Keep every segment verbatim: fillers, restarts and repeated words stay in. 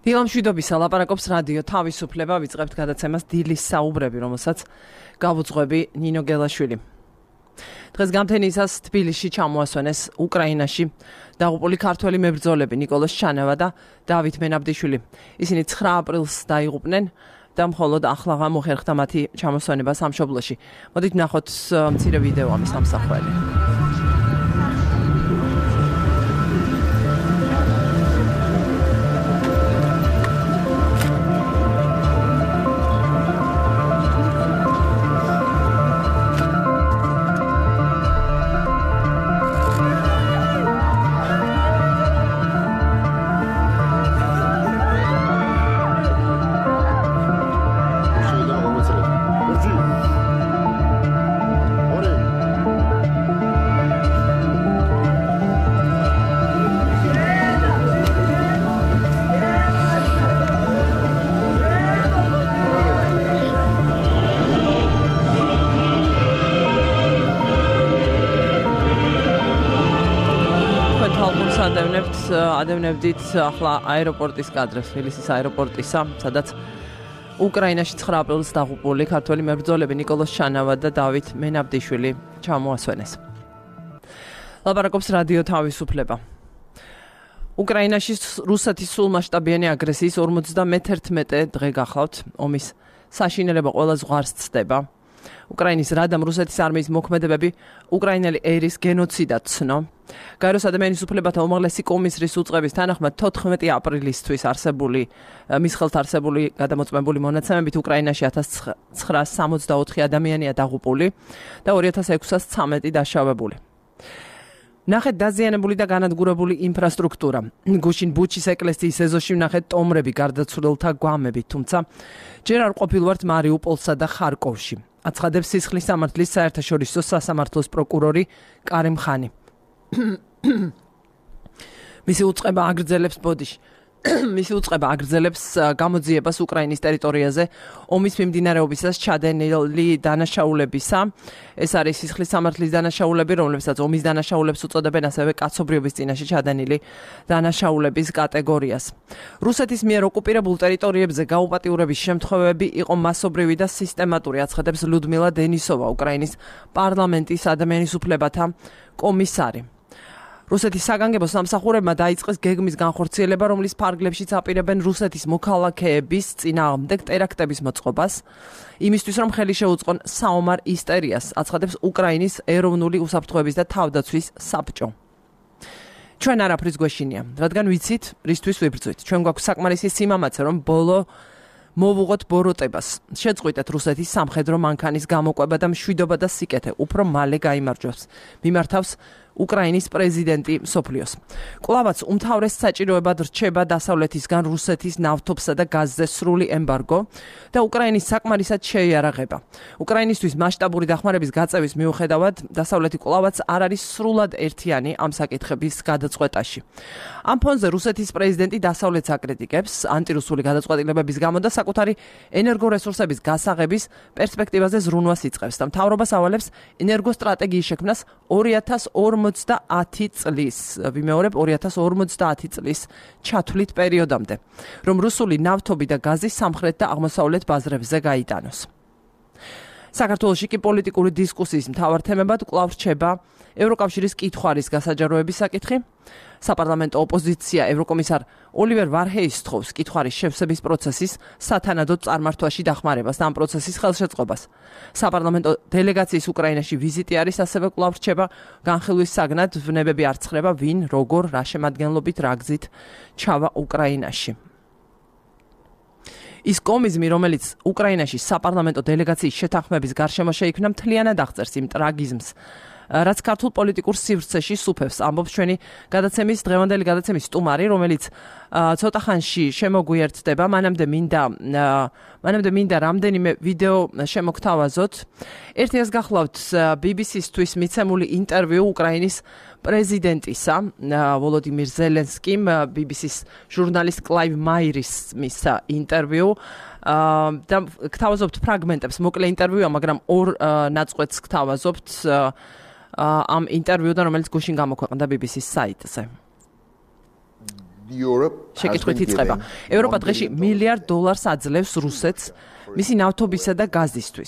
დილამშვიდობისა ლაპარაკობს რადიო თავისუფლება ვიწყებთ გადაცემას დილის საუბრები, რომელსაც გავუძღვები ნინო გელაშვილი. დღეს გამთენისას თბილისში ჩამოასვენეს უკრაინაში დაღუპული ქართველი მებრძოლები ნიკოლოზ ჩანავა და დავით მენაბდიშვილი. ისინი ცხრა აპრილს დაიღუპნენ და მხოლოდ ახლაღა მოხერხდა მათი ჩამოსვენება სამშობლოში. მოდით ნახოთ მცირე ვიდეო ამის ამსახველი. ადევნებდით ახლა აეროპორტის კადრებს, თბილისის აეროპორტისა, სადაც უკრაინაში ცხრა აპრილს დაღუპული ქართველი მებრძოლები ნიკოლოზ ჩანავა და დავით მენაბდიშვილი ჩამოასვენეს. ლაპარაკობს რადიო თავისუფლება. უკრაინაში რუსეთის სრულმასშტაბიანი აგრესიის ორმოცდამეთერთმეტე დღე გახლავთ. ომის საშინელება ყველა ზღვარს ცდება. უკრაინის რადამ რუსეთის არმიის მოქმედებები უკრაინელი ერის გენოციდად ცნო. გაეროს ადამიანის უფლებათა უმაღლესი კომისრის უწყების თანახმად თოთხმეტი აპრილისთვის არსებული მის ხელთ არსებული გადამოწმებული მონაცემებით უკრაინაში ათას ცხრაას სამოცდაოთხი ადამიანია დაღუპული და ორი ათას ექვსას ცამეტი დაშავებული. ნახეთ დაზიანებული და განადგურებული ინფრასტრუქტურა. გუშინ ბუჩის ეკლესიის ეზოში ვნახეთ ტომრები გარდაცვლილთა გვამები, თუმცა ჯერ არ ყოფილვართ მარიუპოლსა და ხარკოვში. აცხადებს სისხლის სამართლის საერთაშორისო სასამართლოს პროკურორი კარიმ ხანი. მისი უწყება აგრძელებს ბოდიში. მისი უწყება აგრძელებს გამოძიებას უკრაინის ტერიტორიაზე ომის მიმდინარეობისას ჩადენილი დანაშაულებისა. ეს არის სისხლის სამართლის დანაშაულები, რომლებსაც ომის დანაშაულებს უწოდებენ, ასევე კაცობრიობის წინაშე ჩადენილი დანაშაულების კატეგორიას. რუსეთის მიერ ოკუპირებულ ტერიტორიებზე გაუპატიურების შემთხვევები იყო მასობრივი და სისტემატური, აცხადებს ლუდმილა დენისოვა, უკრაინის პარლამენტის ადამიანის უფლებათა კომისარი. რუსეთის საგანგებო სამსახურებმა დაიწყეს გეგმის განხორციელება, რომლის ფარგლებშიც აპირებენ რუსეთის მოქალაქეების წინააღმდეგ ტერაქტების მოწყობას, იმისთვის რომ ხელი შეუწყონ საომარ ისტორიას, აცხადებს უკრაინის ეროვნული უსაფრთხოების და თავდაცვის საბჭო. ჩვენ არაფრის გვეშინია, რადგან ვიცით, რისთვის ვიბრძვით. ჩვენ გვაქვს საკმარისი სიმამაცე, რომ ბოლო მოვუღოთ ბოროტებას. შეწყვიტეთ რუსეთის სამხედრო მანქანის გამოყვება და მშვიდობა და სიკეთე უფრო მალე გაიმარჯვებს. მიმართავს უკრაინის პრეზიდენტი მსოფლიოს. კვლავაც უმთავრეს საჭიროებად რჩება დასავლეთისგან რუსეთის ნავთობსა და გაზზე სრული ემბარგო და უკრაინის საკმარისად შეიარაღება. უკრაინისთვის მასშტაბური დახმარების გაწევის მიუხედავად, დასავლეთი კვლავაც არ არის სრულად ერთიანი ამ საკითხების გადაწყვეტაში. ამ ფონზე რუსეთის პრეზიდენტი დასავლეთს აკრიტიკებს ანტირუსული გადაწყვეტილებების გამო და საკუთარი ენერგორესურსების გასაღების პერსპექტივაზე ზრუნვას იწყებს და მთავრობას ავალებს ენერგოსტრატეგიის შექმნას ორი ათას ორმოცდაათი წლის, ვიმეორებ ორი ათას ორმოცდაათი წლის ჩათვლით პერიოდამდე, რომ რუსული ნავთობი და გაზი სამხრეთ და აღმოსავლეთ ბაზრებზე გაიტანოს. საქართველოში კი პოლიტიკური დისკუსიის მთავარ თემებად კვლავ რჩება ევროკავშირის კითხვარის გასაჯაროების საკითხი. საპარლამენტო ოპოზიცია ევროკომისარ ოლივერ ვარჰეის თხოვს კითხვარის შევსების პროცესის სათანადოდ წარმართვაში დახმარებას და ამ პროცესის ხელშეწყობას. საპარლამენტო დელეგაციის უკრაინაში ვიზიტი არის, ასევე კვლავ რჩება განხილვის საგნად, ვნებები არ ცხრება ვინ, როგორ, რა შემადგენლობით, რა გზით ჩავა უკრაინაში. ის კომიზმი, რომელიც უკრაინაში საპარლამენტო დელეგაციის შეთანხმების გარშემო შეიქმნა, მთლიანად აღწერს იმ ტრაგიზმს, რაც ქართულ პოლიტიკურ სივრცეში სუფევს, ამბობს ჩვენი გადაცემის დღევანდელი გადაცემის სტუმარი, რომელიც ცოტა ხანში შემოგვიერთდება. მანამდე მინდა მანამდე მინდა რამდენიმე ვიდეო შემოგთავაზოთ. ერთი ეს გახლავთ ბი ბი სი-ისთვის მიცემული ინტერვიუ უკრაინის პრეზიდენტისა ვოლოდიმირ ზელენსკიმ, ბი ბი სი-ის ჟურნალისტ კლაივ მაირის მისცა ინტერვიუ. და გთავაზობთ ფრაგმენტებს, მოკლე ინტერვიუა, მაგრამ ორ ნაწყვეტს გთავაზობთ ამ ინტერვიუდან, რომელიც გუშინ გამოქვეყნდა ბი ბი სი-ის საიტზე. შეკითხვით იწყება. ევროპა დღეში მილიარდ დოლარს აძლევს რუსეთს მისი ნავთობისა და გაზისთვის.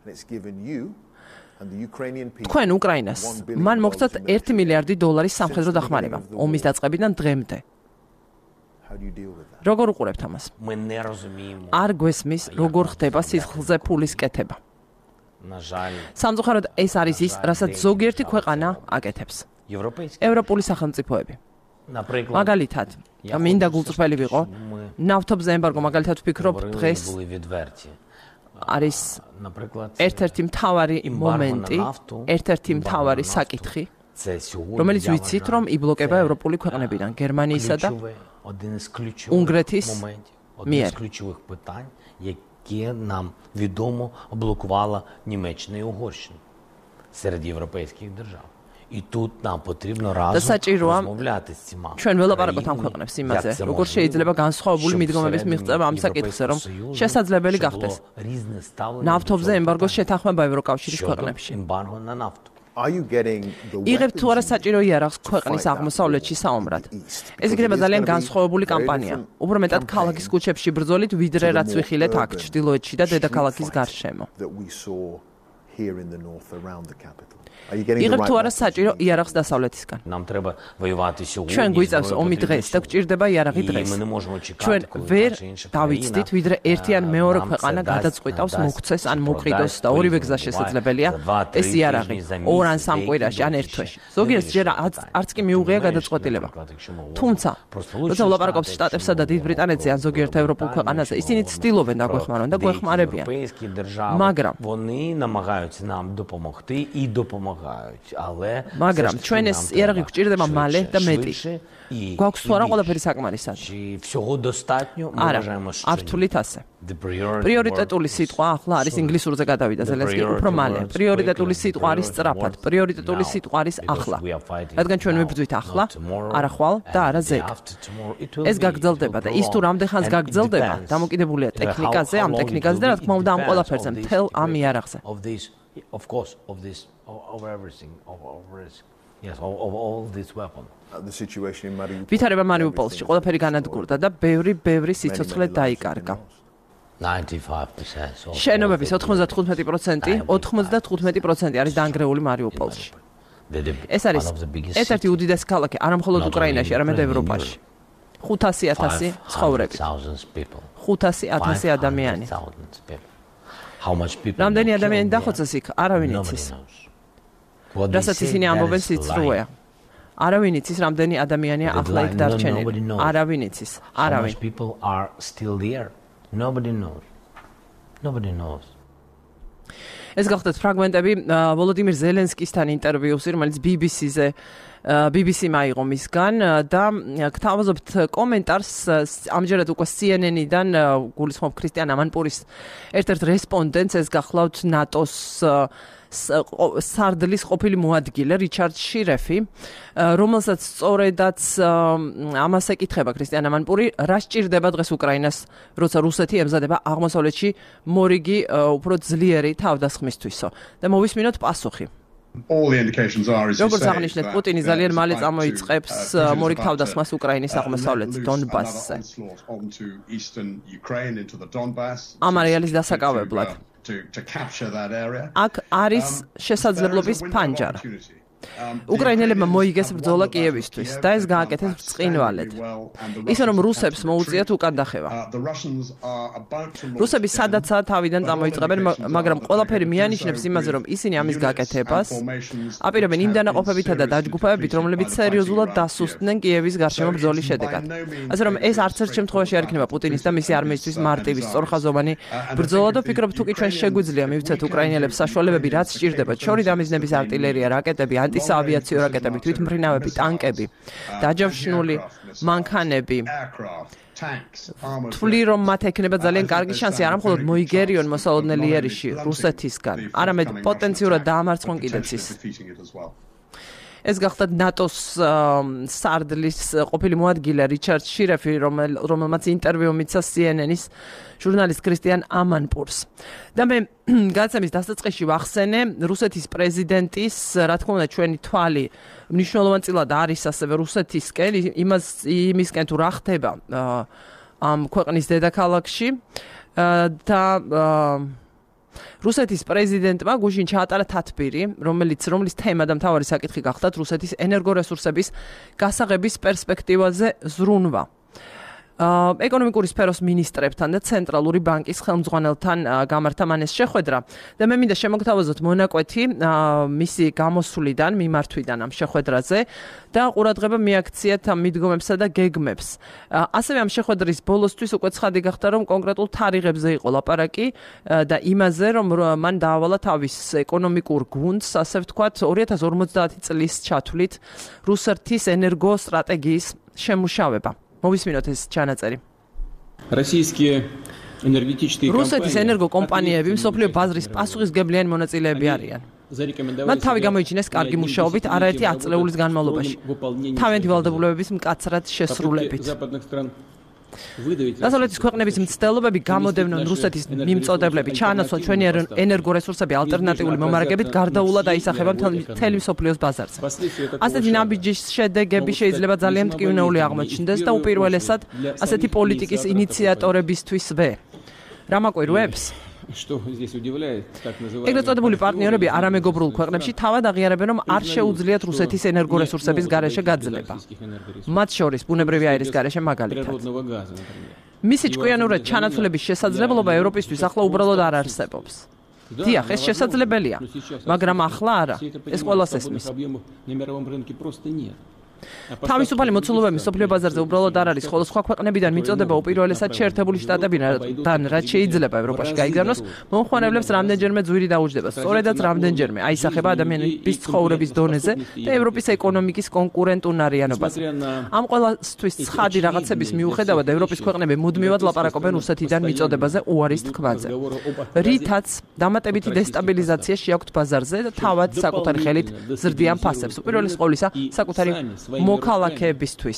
თქვენ უკრაინას მან მოხდათ ერთი მილიარდი დოლარის სამხედრო დახმარება ომის დაწყებიდან დღემდე. როგორ უყურებთ ამას? არ გვესმის, როგორ ხდება სისხლზე ფულის კეთება. სამწუხაროდ ეს არის ის, რასაც ზოგიერთი ქვეყანა აკეთებს. ევროპული სახელმწიფოები. მაგალითად, მინდა გულწრფელი ვიყო, ნავთობზე ემბარგო მაგალითად ვფიქრობ დღეს არის ერთ-ერთი მთავარი მომენტი, ერთ-ერთი მთავარი საკითხი, რომელიც ვიცით, რომ იბლოკება ევროპული ქვეყნებიდან, Გერმანიისა და უნგრეთის მიერ. Яке нам відомо блокувала Німеччина і Угорщина серед європейських держав. І тут нам потрібно разом розмовляти з цими. ჩვენ ველაპარაკობთ ამ ქვეყნებს იმაზე, როგორ შეიძლება განსხვავებული მიდგომების მიღწევა ამ საკითხზე, რომ შესაძლებელი გახდეს. ნავთობზე ემბარგოს შეთანხმება ევროკავშირის ქვეყნებში. იღებთ თუ არა საჭირო იარაღს ქვეყნის აღმოსავლეთში საომრად. ეს იქნება ძალიან განსხვავებული კამპანია. უფრო მეტად ქალაქის ქუჩებში ბრძოლით, ვიდრე რაც ვიხილეთ აქ ჩრდილოეთში და დედაქალაქის გარშემო. იღებთ თუ არა საჭირო იარაღს დასავლეთისგან. ჩვენ გვიწევს ომი დღეს და გვჭირდება იარაღი დღეს. ჩვენ ვერ დავიცდით, ვიდრე ერთი ან მეორე ქვეყანა გადაწყვიტავს მოქცეს ან მოყიდოს და ორივე გზა შესაძლებელია ეს იარაღი ორ ან სამ კვირაში ან ერთ თვეში. ზოგიერთს ჯერ არც კი მიუღია გადაწყვეტილება. თუმცა, როცა ვლაპარაკობს შტატებსა და დიდ ბრიტანეთზე ან ზოგიერთ ევროპულ ქვეყანაზე, ისინი ცდილობენ დაგვეხმარონ და გვეხმარებიან. მაგრამ вони намагаються нам допомогти і допомагають. მაგრამ ჩვენ ეს იარაღი გვჭირდება მალე და მეტი. გვაქვს თუ არა ყველაფერი საკმარისად? არა, არ ვთვლით ასე. პრიორიტეტული სიტყვა ახლა არის ინგლისურზე გადავიდა ზელენსკი, უფრო მალე. პრიორიტეტული სიტყვა არის სწრაფად, პრიორიტეტული სიტყვა არის ახლა. რადგან ჩვენ ვიბრძვით ახლა, არა ხვალ და არა ზეგ. ეს გაგრძელდება და ის თუ რამდენხანს გაგრძელდება, დამოკიდებულია ტექნიკაზე, ამ ტექნიკაზე და რა თქმა უნდა ამ ყველაფერზე, მთელ ამ იარაღზე. Of course, of this, of everything, of everything. Yes, of, of all this weapon. The situation in Mariupol. ვითარება მარიუპოლში ყველაფერი განადგურდა და ბევრი ბევრი სიცოცხლე დაიკარგა. ninety-five percent. შენობების ოთხმოცდათხუთმეტი პროცენტი, ოთხმოცდათხუთმეტი პროცენტი არის დაანგრეული მარიუპოლში. ეს არის ერთ-ერთი უდიდესი ქალაქი არა მხოლოდ უკრაინაში, არამედ ევროპაში. ხუთასი ათასი ცხოვრები. ხუთასი ათასი ადამიანი. რამდენი ადამიანი დახოცეს იქ, არავინ იცის. რასაც ისინი ამბობენ სიცრუეა. არავინ იცის, რამდენი ადამიანია ახლა იქ დარჩენილი. არავინ იცის, არავინ. ეს გახლდათ ფრაგმენტები ვოლოდიმირ ზელენსკისთან ინტერვიუსი, რომელიც ბი ბი სი-ზე ბი ბი სი მაიღო მისგან და გთავაზობთ კომენტარს ამჯერად უკვე სი ენ ენ-დან გულისხმობ ქრისტიან ამანპურის ერთ-ერთ რესპონდენტს, ეს გახლავთ ნატოს სარდლის ყოფილი მოადგილე რიჩარდ შირეფი, რომელსაც სწორედაც ამას ეკითხება ქრისტიან ამანპური, რა სჭირდება დღეს უკრაინას, როცა რუსეთი ემზადება აღმოსავლეთში მორიგი უფრო ძლიერი თავდასხმისთვისო და მოვისმინოთ პასუხი. როგორც აღნიშნეთ, პუტინი ძალიან მალე წამოიწყებს მორიგ თავდასხმას უკრაინის აღმოსავლეთ დონბასზე. ამ არეალის დასაკავებლად. აქ არის შესაძლებლობის ფანჯარა. უკრაინელებმა მოიგეს ბრძოლა კიევისთვის და ეს გააკეთეს ბრწყინვალედ. ისე რომ რუსებს მოუწიათ უკან დახევა. რუსები სადაცაა თავიდან წამოიწყებენ, მაგრამ ყველაფერი მიანიშნებს იმაზე, რომ ისინი ამის გაკეთებას აპირებენ იმ დანაყოფებითა და დაჯგუფებებით, რომლებიც სერიოზულად დასუსტდნენ კიევის გარშემო ბრძოლის შედეგად. ასე რომ ეს არც ერთ შემთხვევაში არ იქნება პუტინის და მისი არმიისთვის მარტივი სწორხაზოვანი ბრძოლა და ვფიქრობ, თუ კი ჩვენ შეგვიძლია მივცეთ უკრაინელებს საშუალებები, რაც სჭირდებათ, შორი დამიზნების артиლერია, რაკეტები, ანტისაავიაციო რაკეტები, თვითმფრინავები, ტანკები, დაჯავშნული მანქანები. თვლი რომ მათ ექნება ძალიან კარგი შანსი არა მხოლოდ მოიგერიონ მოსალოდნელი იერიში რუსეთისგან, არამედ პოტენციურად დაამარცხონ კიდეც ის. ეს გახლდათ ნატოს სარდლის ყოფილი მოადგილე რიჩარდ შირეფი, რომელმაც ინტერვიუ მიცა C N N-ის ჟურნალისტ ქრისტიან ამანპურს. და მე გადაცემის დასაწყისში ვახსენე რუსეთის პრეზიდენტის, რა თქმა უნდა, ჩვენი თვალი მნიშვნელოვანწილად არის ასევე რუსეთისკენ, იმას იმისკენ თუ რა ხდება ამ ქვეყნის დედაქალაქში და რუსეთის პრეზიდენტმა გუშინ ჩაატარა თათბირი, რომელიც რომლის თემა და მთავარი საკითხი გახლდათ რუსეთის ენერგორესურსების გასაღების პერსპექტივაზე ზრუნვა. ეკონომიკური სფეროს მინისტრებთან და ცენტრალური ბანკის ხელმძღვანელთან გამართა მან ეს შეხვედრა და მე მინდა შემოგთავაზოთ მონაკვეთი მისი გამოსვლიდან, მიმართვიდან ამ შეხვედრაზე და ყურადღება მიაქციათ ამ მიდგომებსა და გეგმებს. ასევე ამ შეხვედრის ბოლოსთვის უკვე ცხადი გახდა, რომ კონკრეტულ თარიღებზე იყო ლაპარაკი და იმაზე, რომ მან დაავალა თავის ეკონომიკურ გუნდს, ასე ვთქვათ, ორი ათას ორმოცდაათი წლის ჩათვლით რუსეთის ენერგო სტრატეგიის შემუშავება. მოვისმინოთ ეს ჩანაწერი. რუსეთის ენერგო კომპანიები მსოფლიო ბაზრის პასუხისმგებლიანი მონაწილეები არიან. მათ თავი გამოიჩინეს კარგი მუშაობით არაერთი ათწლეულის განმავლობაში, თავიანთი ვალდებულებების მკაცრად შესრულებით. დასავლეთის ქვეყნების მცდელობები გამოდევნონ რუსეთის მიმწოდებლები ჩაანაცვლონ ჩვენი ენერგორესურსები ალტერნატიული მომარაგებით გარდაულად აისახება მთელი მსოფლიოს ბაზარზე. ასეთი ნაბიჯის შედეგები შეიძლება ძალიან მტკივნეული აღმოჩნდეს და უპირველესად ასეთი პოლიტიკის ინიციატორებისთვისვე. რა მაკვირვებს? ეგრეთ წოდებული პარტნიორები არამეგობრულ ქვეყნებში თავად აღიარებენ, რომ არ შეუძლიათ რუსეთის ენერგორესურსების გარეშე გაძლება. მათ შორის ბუნებრივი აირის გარეშე მაგალითად. მისი ჭკვიანურად ჩანაცვლების შესაძლებლობა ევროპისთვის ახლა უბრალოდ არ არსებობს. დიახ, ეს შესაძლებელია, მაგრამ ახლა არა. ეს ყველას ესმის. თავისუფალი მოცულობები მსოფლიო ბაზარზე უბრალოდ არ არის, ხოლო სხვა ქვეყნებიდან მიწოდება უპირველესად შეერთებული შტატებიდან, რაც შეიძლება ევროპაში გაიგზავნოს, მომხმარებლებს რამდენჯერმე ძვირი დაუჯდება. სწორედაც რამდენჯერმე აისახება ადამიანების ცხოვრების დონეზე და ევროპის ეკონომიკის კონკურენტუნარიანობაზე. ამ ყველასთვის ცხადი რაღაცების მიუხედავად, ევროპის ქვეყნები მუდმივად ლაპარაკობენ რუსეთიდან მიწოდებაზე უარის თქმაზე. რითაც დამატებითი დესტაბილიზაცია შეაქვთ ბაზარზე და თავად საკუთარი ხელით ზრდიან ფასებს. უპირველეს ყოვლისა, საკუთარი მოქალაქეებისთვის.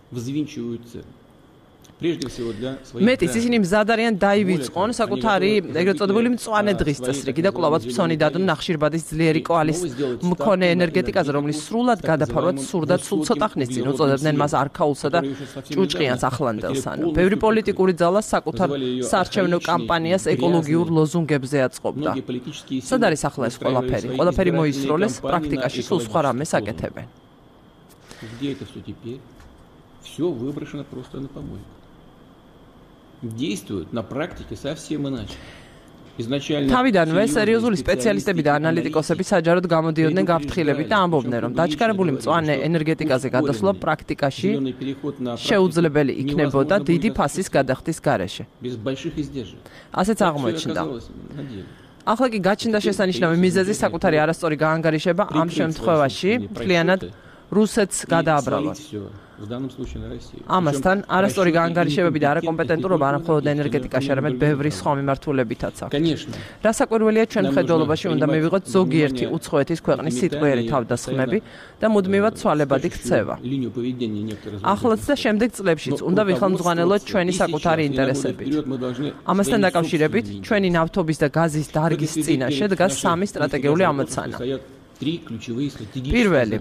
მეტიც ისინი მზად არიან დაივიწყონ საკუთარი ეგრეთ წოდებული მწვანე დღის წესრიგი და კვლავაც ფსონი დადონ ნახშირბადის ძლიერი კვალის მქონე ენერგეტიკაზე, რომლის სრულად გადაფარვაც სურდათ სულ ცოტა ხნის წინ უწოდებდნენ მას არქაულსა და ჭუჭყიანს ახლანდელს. ანუ ბევრი პოლიტიკური ძალა საკუთარ საარჩევნო კამპანიას ეკოლოგიურ ლოზუნგებზე აწყობდა. სად არის ახლა ეს ყველაფერი? ყველაფერი მოისროლეს, პრაქტიკაში სულ სხვა რამეს აკეთებენ. Где это все теперь? Все выброшено просто на помойку. Действуют на практике совсем иначе. თავიდანვე სერიოზული სპეციალისტები და ანალიტიკოსები საჯაროდ გამოდიოდნენ გაფრთხილებით და ამბობდნენ, რომ დაჩქარებული მწვანე ენერგეტიკაზე გადასვლა პრაქტიკაში შეუძლებელი იქნებოდა დიდი ფასის გადახდის გარეშე. ასეც აღმოჩნდა. ახლა კი გაჩნდა შესანიშნავი მიზეზი საკუთარი არასწორი გაანგარიშება ამ შემთხვევაში მთლიანად რუსეთს გადააბრალვა. ამასთან არასწორი გაანგარიშებები და არაკომპეტენტურობა არა მხოლოდ ენერგეტიკაში, არამედ ბევრი სხვა მიმართულებითაც აქვს. რასაკვირველია, ჩვენ მხედველობაში უნდა მივიღოთ ზოგიერთი უცხოეთის ქვეყნის სიტყვიერი თავდასხმები და მუდმივად ცვალებადი ქცევა. ახლაც და შემდეგ წლებშიც უნდა ვიხელმძღვანელოთ ჩვენი საკუთარი ინტერესებით. ამასთან დაკავშირებით, ჩვენი ნავთობის და გაზის დარგის წინაშე დგას სამი სტრატეგიული ამოცანა. პირველი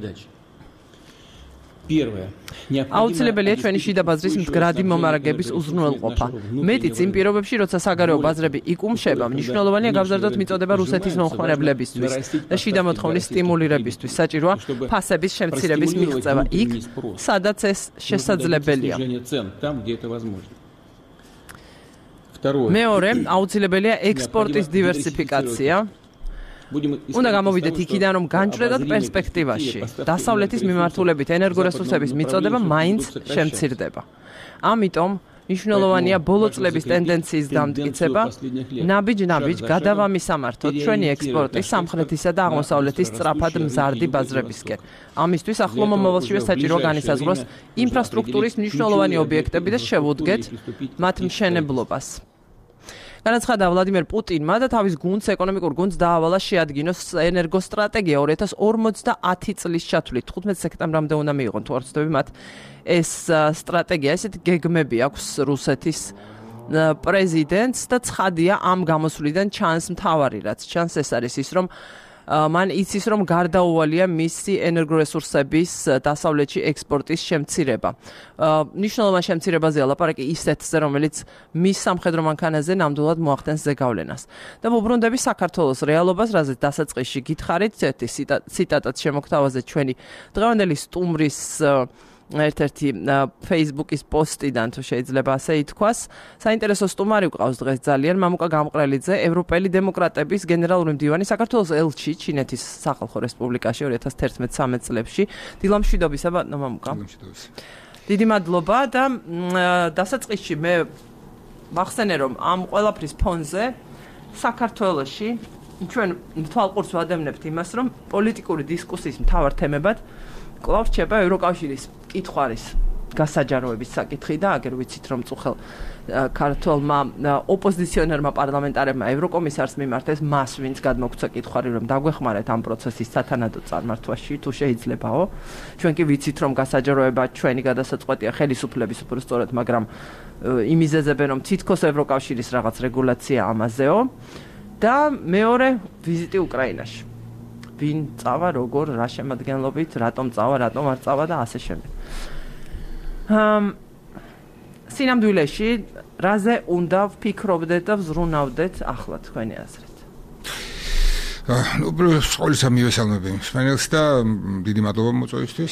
აუცილებელია ჩვენი შიდა ბაზრის მდგრადი მომარაგების უზრუნველყოფა. მეტიც იმ პირობებში, როცა საგარეო ბაზრები იკუმშება, მნიშვნელოვანია გავზარდოთ მიწოდება რუსეთის მომხმარებლებისთვის და შიდა მოთხოვნის სტიმულირებისთვის. საჭიროა ფასების შემცირების მიღწევა იქ, სადაც ეს შესაძლებელია. მეორე, აუცილებელია ექსპორტის დივერსიფიკაცია. უნდა გამოვიდეთ იქიდან, რომ განჭრედად პერსპექტივაში დასავლეთის მიმართულებით ენერგორესურსების მიწოდება მაინც შემცირდება. ამიტომ მნიშვნელოვანია ბოლო წლების ტენდენციის დამტკიცება, ნაბიჯ-ნაბიჯ გადავამისამართოთ ჩვენი ექსპორტი სამხრეთისა და აღმოსავლეთის სწრაფად მზარდი ბაზრებისკენ. ამისთვის ახლო მომავალშივე საჭიროა განისაზღვროს ინფრასტრუქტურის მნიშვნელოვანი ობიექტები და შევუდგეთ მათ მშენებლობას. განაცხადა ვლადიმერ პუტინმა და თავის გუნდს, ეკონომიკურ გუნდს დაავალა შეადგინოს ენერგოსტრატეგია ორი ათას ორმოცდაათი წლის ჩათვლით. თხუთმეტი სექტემბრამდე უნდა მიიღონ თუ არ ვცდები მათ ეს სტრატეგია. ესეთი გეგმები აქვს რუსეთის პრეზიდენტს და ცხადია ამ გამოსვლიდან ჩანს მთავარი რაც ჩანს ეს არის ის რომ მან იცის რომ გარდაუვალია მისი ენერგორესურსების დასავლეთში ექსპორტის შემცირება. ნიშნულოვან შემცირებაზეა ლაპარაკი ისეთზე რომელიც მის სამხედრო მანქანაზე ნამდვილად მოახდენს ზეგავლენას. და ვუბრუნდები საქართველოს რეალობას, რაზეც დასაწყისში გითხარით, ერთი ციტატაც შემოგთავაზე ჩვენი დღევანდელი სტუმრის ერთ-ერთი Facebook-ის პოსტიდან თუ შეიძლება ასე ითქვას. საინტერესო სტუმარი ვყავს დღეს ძალიან მამუკა გამყრელიძე, ევროპელი დემოკრატების გენერალური მდივანი საქართველოს ელჩი ჩინეთის სახალხო რესპუბლიკაში ორი ათას თერთმეტ სამეტ წლებში. დილამშვიდობისა ბატონო მამუკა. დილამშვიდობისა. დიდი მადლობა და დასაწყისში მე მახსენე რომ ამ ყველაფრის ფონზე საქართველოში ჩვენ თვალყურს ვადევნებთ იმას რომ პოლიტიკური დისკუსიის მთავარ თემებად კვლავ რჩება ევროკავშირის კითხვარის გასაჯაროების საკითხი და აგერ ვიცით რომ წუხელ ქართველმა ოპოზიციონერმა პარლამენტარებმა ევროკომისარს მიმართეს მას ვინც გადმოგვცა კითხვარი რომ დაგვეხმარეთ ამ პროცესის სათანადო წარმართვაში თუ შეიძლებაო ჩვენ კი ვიცით რომ გასაჯაროება ჩვენი გადასაწყვეტია ხელისუფლების უბრალოდ მაგრამ იმიზეზებენ რომ თითქოს ევროკავშირის რაღაც რეგულაცია ამაზეო და მეორე ვიზიტი უკრაინაში ვინ წავა, როგორ, რა შემადგენლობით, რატომ წავა, რატომ არ წავა და ასე შემდეგ. ამ სინამდვილეში რაზე უნდა ვფიქრობდეთ და ვზრუნავდეთ ახლა თქვენი აზრით? ნუ სკოლისა მივესალმები მსმენელს და დიდი მადლობა მოწვევისთვის.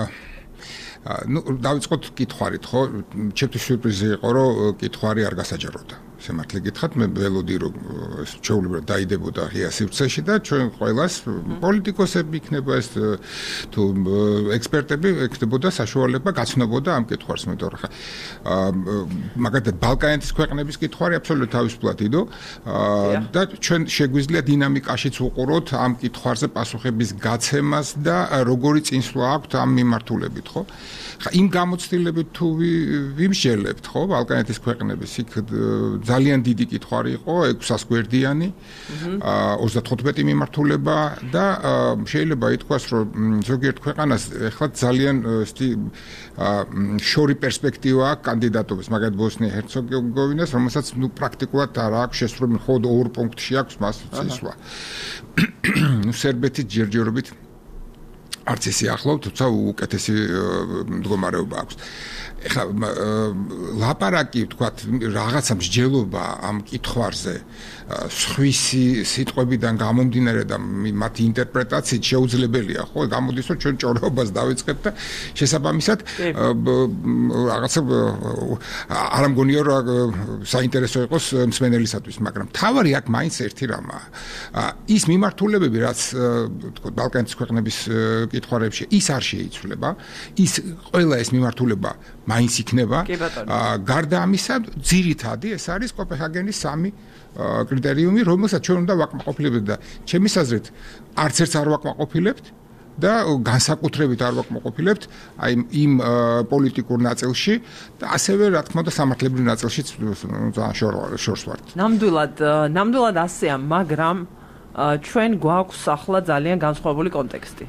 ნუ დავიწყოთ კითხვარით, ხო? ჩემთვის სიურპრიზი იყო, რომ კითხვარი არ გასაჯაროვდა. შემართლე გითხრათ, მე ველოდი რომ ჩვეულებრივად დაიდებოდა ღია სივრცეში და ჩვენ ყველას პოლიტიკოსები იქნება ეს თუ ექსპერტები ექნებოდა საშუალება გაცნობოდა ამ კითხვარს მე თორე ხა მაგალითად ბალკანეთის ქვეყნების კითხვარი აბსოლუტურად თავისუფლად იდო და ჩვენ შეგვიძლია დინამიკაშიც ვუყუროთ ამ კითხვარზე პასუხების გაცემას და როგორი წინსვლა აქვს ამ მიმართულებით, ხო? ხა იმ გამოცდილებით თუ ვიმსჯელებთ, ხო, ბალკანეთის ქვეყნების იქ ძალიან დიდი კითხვარი იყო, ექვსას გვერდიანი, ოცდათხუთმეტი მიმართულება და შეიძლება ითქვას, რომ ზოგიერთ ქვეყანას ეხლა ძალიან შორი პერსპექტივა აქვს კანდიდატობის, მაგალითად ბოსნია-ჰერცეგოვინას, რომელსაც ნუ პრაქტიკულად არ აქვს შესრულებული, მხოლოდ ორ პუნქტში აქვს მას წინსვლა. ნუ სერბეთი ჯერჯერობით არც ისე ახლავ, თუმცა უკეთესი მდგომარეობა აქვს. ეხლა ლაპარაკი ვთქვათ რაღაცა მსჯელობა ამ კითხვარზე სხვისი სიტყვებიდან გამომდინარე და მათი ინტერპრეტაციით შეუძლებელია, ხო? გამოდის რომ ჩვენ ჭორობას დავიწყებთ და შესაბამისად რაღაცა არ მგონია რომ საინტერესო იყოს მსმენელისათვის, მაგრამ თავარი აქ მაინც ერთი რამაა. ის მიმართულებები, რაც ვთქვათ ბალკანეთის ქვეყნების კითხვარებში, ის არ შეიცვლება, ის ყველა ეს მიმართულება მაინც იქნება. გარდა ამისა, ძირითადი ეს არის კოპენჰაგენის სამი კრიტერიუმი, რომელსაც ჩვენ უნდა ვაკმაყოფილებდეთ და ჩემის აზრით არც ერთს არ ვაკმაყოფილებთ და განსაკუთრებით არ ვაკმაყოფილებთ აი იმ პოლიტიკურ ნაწილში და ასევე რა თქმა უნდა სამართლებრივ ნაწილშიც ძალიან შორს ვართ. ნამდვილად, ნამდვილად ასეა, მაგრამ ჩვენ გვაქვს ახლა ძალიან განსხვავებული კონტექსტი.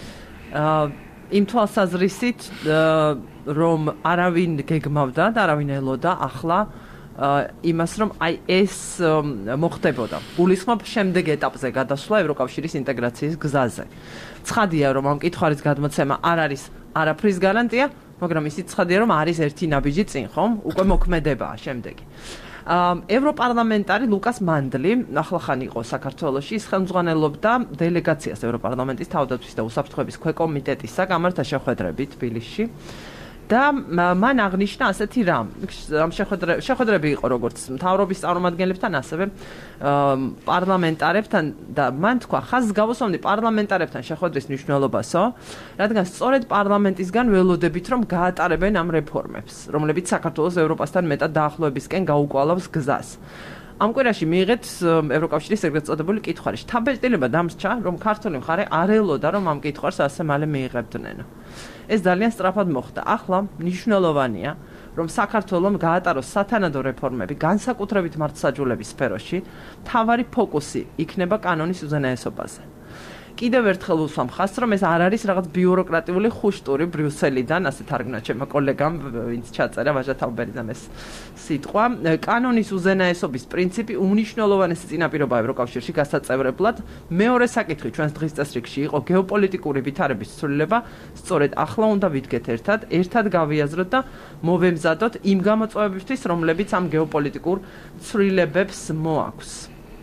იმ თვალსაზრისით რომ არავინ გეგმავდა და არავინ ელოდა ახლა იმას რომ აი ეს მოხდებოდა. გულისხმობ შემდეგ ეტაპზე გადასვლა ევროკავშირის ინტეგრაციის გზაზე. ცხადია რომ ამ კითხვის გადმოცემა არ არის არაფრის გარანტია, მაგრამ ისიც ცხადია რომ არის ერთი ნაბიჯი წინ, ხომ? უკვე მოქმედებაა შემდეგი. ევროპარლამენტარი ლუკას მანდლი ახლახან იყო საქართველოში, ის ხელმძღვანელობდა დელეგაციას ევროპარლამენტის თავდაცვის და უსაფრთხოების ქვეკომიტეტის საკამართა შეხვედრებით თბილისში. და მან აღნიშნა ასეთი რამ. ამ შეხვედრები იყო როგორც მთავრობის წარმომადგენლებთან, ასევე პარლამენტარებთან და მან თქვა, ხაზს გავუსვამდი პარლამენტარებთან შეხვედრის მნიშვნელობასო, რადგან სწორედ პარლამენტისგან ველოდებით, რომ გაატარებენ ამ რეფორმებს, რომლებიც საქართველოს ევროპასთან მეტად დაახლოებისკენ გაუკვალავს გზას. ამ კვირაში მიიღეთ ევროკავშირის ეგრეთ წოდებული კითხვარი. შთაბეჭდილება დამსჭა, რომ ქართული მხარე არ ელოდა, რომ ამ კითხვას ასე მალე მიიღებდნენ. ეს ძალიან სწრაფად მოხდა. ახლა მნიშვნელოვანია, რომ საქართველოს გაატაროს სათანადო რეფორმები განსაკუთრებით მართლმსაჯულების სფეროში, მთავარი ფოკუსი იქნება კანონის უზენაესობაზე. კიდევ ერთხელ უსვამ ხაზს, რომ ეს არ არის რაღაც ბიუროკრატიული ხუშტური ბრიუსელიდან, ასე თარგმნა ჩემმა კოლეგამ, ვინც ჩაწერა ვაჟა თაუბერიძემ ეს სიტყვა. კანონის უზენაესობის პრინციპი უმნიშვნელოვანესი წინაპირობა ევროკავშირში გასაწევრებლად. მეორე საკითხი ჩვენს დღის წესრიგში იყო გეოპოლიტიკური ვითარების ცვლილება, სწორედ ახლა უნდა ვიდგეთ ერთად, ერთად გავიაზროთ და მოვემზადოთ იმ გამოწვევებისთვის, რომლებიც ამ გეოპოლიტიკურ ცვლილებებს მოაქვს.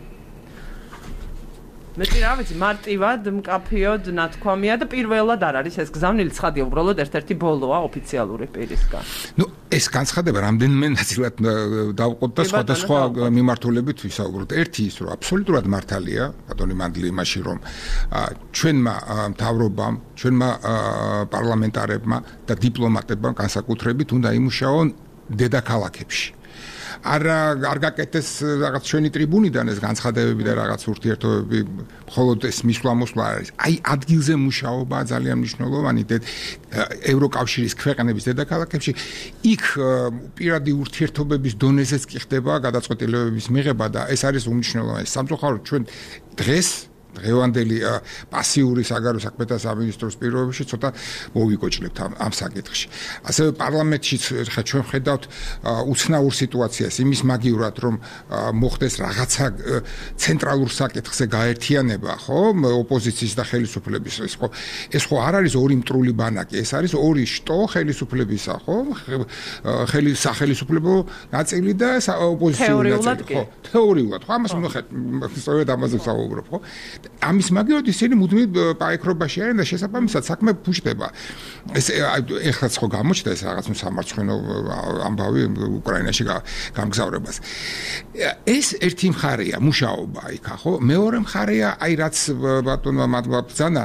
მეც რა ვიცი, მარტივად, მკაფიოდ, ნათქვამია და პირველად არ არის ეს გზავნილი ცხადია, უბრალოდ ერთ-ერთი ბოლოა ოფიციალური პირისგან. ნუ ეს განცხადება რამდენიმე ნაწილად დავყოთ და სხვადასხვა მიმართულებით ვისაუბროთ. ერთი ის, რომ აბსოლუტურად მართალია, ბატონი მანდლი იმაში, რომ ჩვენმა მთავრობამ, ჩვენმა პარლამენტარებმა და დიპლომატებმა განსაკუთრებით უნდა იმუშაონ დედაქალაქებში. არა არ გაკეთეს რაღაც ჩვენი ტრიბუნიდან ეს განცხადებები და რაღაც ურთიერთობები, მხოლოდ ეს მისვლა-მოსვლა არის. აი ადგილზე მუშაობა ძალიან მნიშვნელოვანი და ევროკავშირის ქვეყნების დედაქალაქებში იქ პირადი ურთიერთობების დონეზეც კი ხდება გადაწყვეტილებების მიღება და ეს არის უმნიშვნელოვანესი. სამწუხაროდ ჩვენ დღეს დღევანდელი პასიური საგარეო საქმეთა სამინისტროს პირობებში ცოტა მოვიკოჭლებთ ამ, ამ საკითხში. ასევე პარლამენტშიც ხა ჩვენ ხედავთ უცნაურ სიტუაციას იმის მაგივრად, რომ მოხდეს რაღაცა ცენტრალურ საკითხზე გაერთიანება, ხო, ოპოზიციის და ხელისუფლების. ეს ხო ეს ხო არ არის ორი მტრული ბანაკი, ეს არის ორი შტო ხელისუფლებისა, ხო? ხელი სახელისუფლებო ნაწილი და ოპოზიციური ნაწილი, ხო? თეორიულად, ხო, ამას მოხეთ, სწორედ ამაზე ვსაუბრობ, ხო? ამის მაგივრად ისინი მუდმივ პაექრობაში არიან და შესაბამისად საქმე ფუჭდება. ეს ეხლაც ხო გამოჩნდა ეს რაღაც სამარცხვინო ამბავი უკრაინაში გამგზავრებას. ეს ერთი მხარეა მუშაობა იქა, ხო? მეორე მხარეა აი რაც ბატონმა მადლობა ბრძანა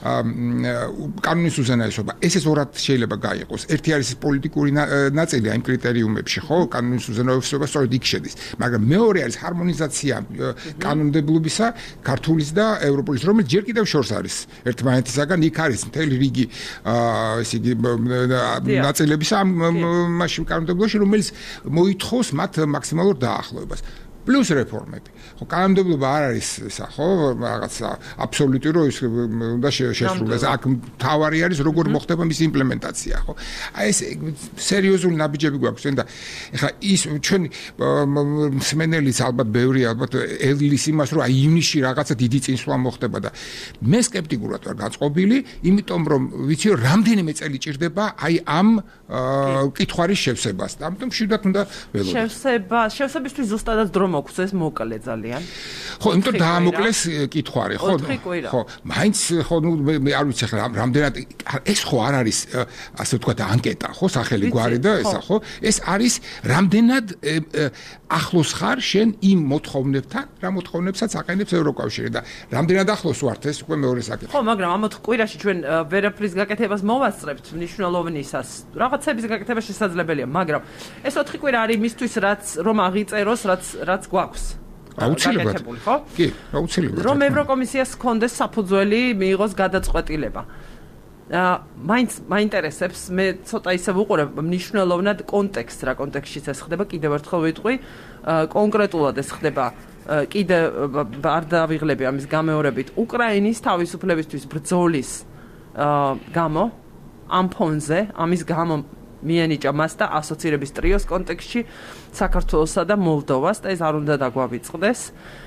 კანონის უზენაესობა. ეს ეს ორად შეიძლება გაიყოს. ერთი არის პოლიტიკური ნაწილი ამ კრიტერიუმებში, ხო? კანონის უზენაესობა სწორედ იქ შედის. მაგრამ მეორე არის ჰარმონიზაცია კანონმდებლობისა ქართულის და ევროპულის, რომელიც ჯერ კიდევ შორს არის ერთმანეთისაგან, იქ არის მთელი რიგი ესე იგი ნაწილებისა ამ მასში კანონმდებლობაში, რომელიც მოითხოვს მათ მაქსიმალურ დაახლოებას. პლუს რეფორმები. ხო, კანონმდებლობა არ არის ისა, ხო, რაღაც აბსოლუტური რო ის უნდა შესრულდეს. აქ თავარი არის როგორ მოხდება მის იმპლემენტაცია, ხო? აი ეს სერიოზული ნაბიჯები გვაქვს და ეხლა ის ჩვენი მსმენელიც ალბათ ბევრი ალბათ ელვის იმას, რომ აი ივნისში რაღაცა დიდი წინსვლა მოხდება და მე სკეპტიკურად ვარ გაწყობილი, იმიტომ რომ ვიცი რომ რამდენიმე წელი ჭირდება აი ამ კითხვარის შევსებას. ამიტომ მშვიდად უნდა ველოდოთ. შევსება, შევსებისთვის ზუსტადად დრო მოგვს ეს მოკლე ძალიან. ხო, იმიტომ დაამოკლეს კითხვარი, ხო? ხო, მაინც ხო, ნუ მე არ ვიცი ხა რამდენად ეს ხო არ არის ასე ვთქვათ ანკეტა, ხო, სახელი გვარი და ესა, ხო? ეს არის რამდენად ახლოს ხარ შენ იმ მოთხოვნებთან, რა მოთხოვნებსაც აყენებს ევროკავშირი და რამდენად ახლოს ვართ ეს უკვე მეორე საკითხი. ხო, მაგრამ ამ ოთხ კვირაში ჩვენ ვერაფრის გაკეთებას მოვასწრებთ მნიშვნელოვნისას. რაღაცების გაკეთება შესაძლებელია, მაგრამ ეს ოთხი კვირა არის მისთვის რაც რომ აღიწეროს, რაც რაც გვაქვს. აუცილებლად. ხო? კი, აუცილებლად. რომ ევროკომისიას ჰქონდეს საფუძველი მიიღოს გადაწყვეტილება. აა მაინც მაინტერესებს მე ცოტა ისე ვუყურებ მნიშვნელოვნად კონტექსტს, რა კონტექსტშიც ეს ხდება, კიდევ ერთხელ ვიტყვი, კონკრეტულად ეს ხდება კიდე არ დავიღლები ამის გამეორებით უკრაინის თავისუფლებისთვის ბრძოლის აა გამო ამ ფონზე, ამის გამო მიენიჭა მას და ასოცირების ტრიოს კონტექსტში საქართველოსა და მოლდოვას და ეს არ უნდა დაგვავიწყდეს.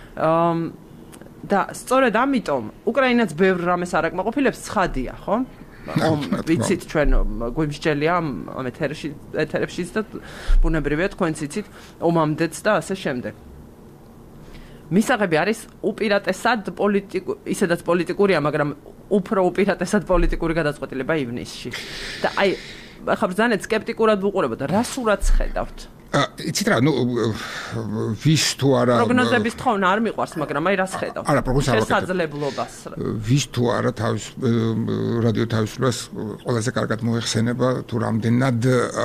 და სწორედ ამიტომ უკრაინაც ბევრ რამეს არ აკმაყოფილებს, ცხადია, ხო? ვიცით ჩვენ გვიმსჯელია ამ ეთერში ეთერებში და ბუნებრივია თქვენც იცით ომამდეც და ასე შემდეგ. მისაღები არის უპირატესად პოლიტიკურ, ისედაც პოლიტიკურია, მაგრამ უფრო უპირატესად პოლიტიკური გადაწყვეტილება ივნისში. და აი ახლა ბრძანეთ სკეპტიკურად ვუყურებთ, რა სურათს ხედავთ? იცით რა, ნუ ვის თუ არა პროგნოზების თხოვნა არ მიყვარს, მაგრამ აი რას ხედავ? არა, პროგნოზს არ ვაკეთებ. შესაძლებლობას. ვის თუ არა თავის რადიო თავისუფლებას ყველაზე კარგად მოეხსენება თუ რამდენად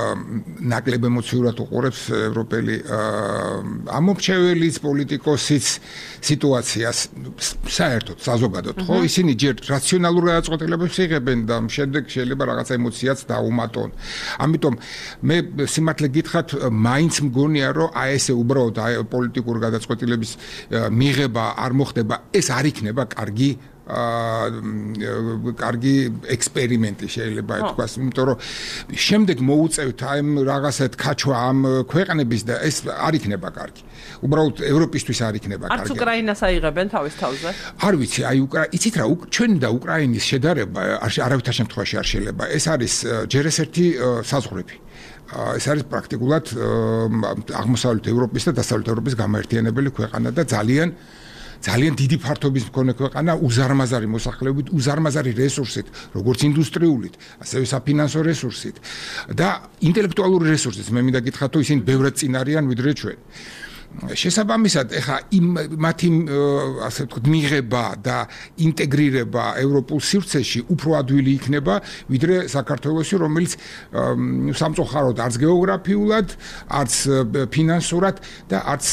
ნაკლებ ემოციურად უყურებს ევროპელი ამომრჩეველიც, პოლიტიკოსიც სიტუაციას საერთოდ, საზოგადოდ, ხო? ისინი ჯერ რაციონალურ გადაწყვეტილებებს იღებენ და შემდეგ შეიძლება რაღაცა ემოციაც დაუმატონ. ამიტომ მე სიმართლე გითხრათ, მაინც მგონია, რომ აი ესე უბრალოდ აი პოლიტიკური გადაწყვეტილების მიღება არ მოხდება, ეს არ იქნება კარგი აა კარგი ექსპერიმენტი შეიძლება ითქვას, იმიტომ რომ შემდეგ მოუწევთ აი რაღაცა ქაჩვა ამ ქვეყნების და ეს არ იქნება კარგი. უბრალოდ ევროპისთვის არ იქნება კარგი. არც უკრაინას აიღებენ თავის თავზე? არ ვიცი, აი უკრა იცით რა, ჩვენ და უკრაინის შედარება არავითარ შემთხვევაში არ შეიძლება. ეს არის ჯერ ეს ერთი საზღვრები. ეს არის პრაქტიკულად აღმოსავლეთ ევროპის და დასავლეთ ევროპის გამაერთიანებელი ქვეყანა და ძალიან ძალიან დიდი ფართობის მქონე ქვეყანა, უზარმაზარი მოსახლეობით, უზარმაზარი რესურსით, როგორც ინდუსტრიულით, ასევე საფინანსო რესურსით და ინტელექტუალური რესურსით. მე მინდა გითხრათ, რომ ისინი ბევრად წინ არიან ვიდრე ჩვენ. შესაბამისად, ეხა იმ მათი ასე ვთქვათ, მიღება და ინტეგრირება ევროპულ სივრცეში უფრო ადვილი იქნება, ვიდრე საქართველოში, რომელიც სამწუხაროდ არც გეოგრაფიულად, არც ფინანსურად და არც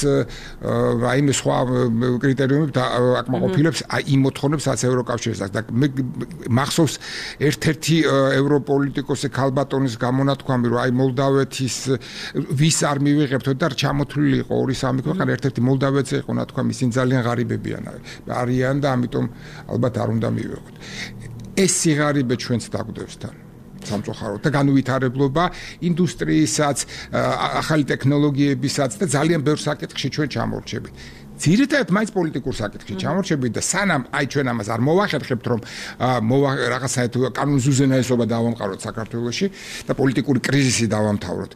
რაიმე სხვა კრიტერიუმებით აკმაყოფილებს იმ მოთხოვნებს, რაც ევროკავშირს აქვს. და მე მახსოვს ერთ-ერთი ევროპოლიტიკოსი ქალბატონის გამონათქვამი, რომ აი მოლდავეთის ვის არ მივიღებთ და ჩამოთვლილი იყო ორი სამი ქვეყანა, ერთ-ერთი მოლდავეთი იყო, ნათქვამი, ისინი ძალიან ღარიბებიან არიან და ამიტომ ალბათ არ უნდა მივიღოთ. ეს სიღარიბე ჩვენც დაგვდევს თან. სამწუხაროდ და განუვითარებლობა ინდუსტრიისაც, ახალი ტექნოლოგიებისაც და ძალიან ბევრ საკითხში ჩვენ ჩამორჩებით. ძირითადად მაინც პოლიტიკურ საკითხში ჩამორჩებით და სანამ აი ჩვენ ამას არ მოვახერხებთ, რომ რაღაცნაირად კანონის უზენაესობა დავამყაროთ საქართველოში და პოლიტიკური კრიზისი დავამთავროთ.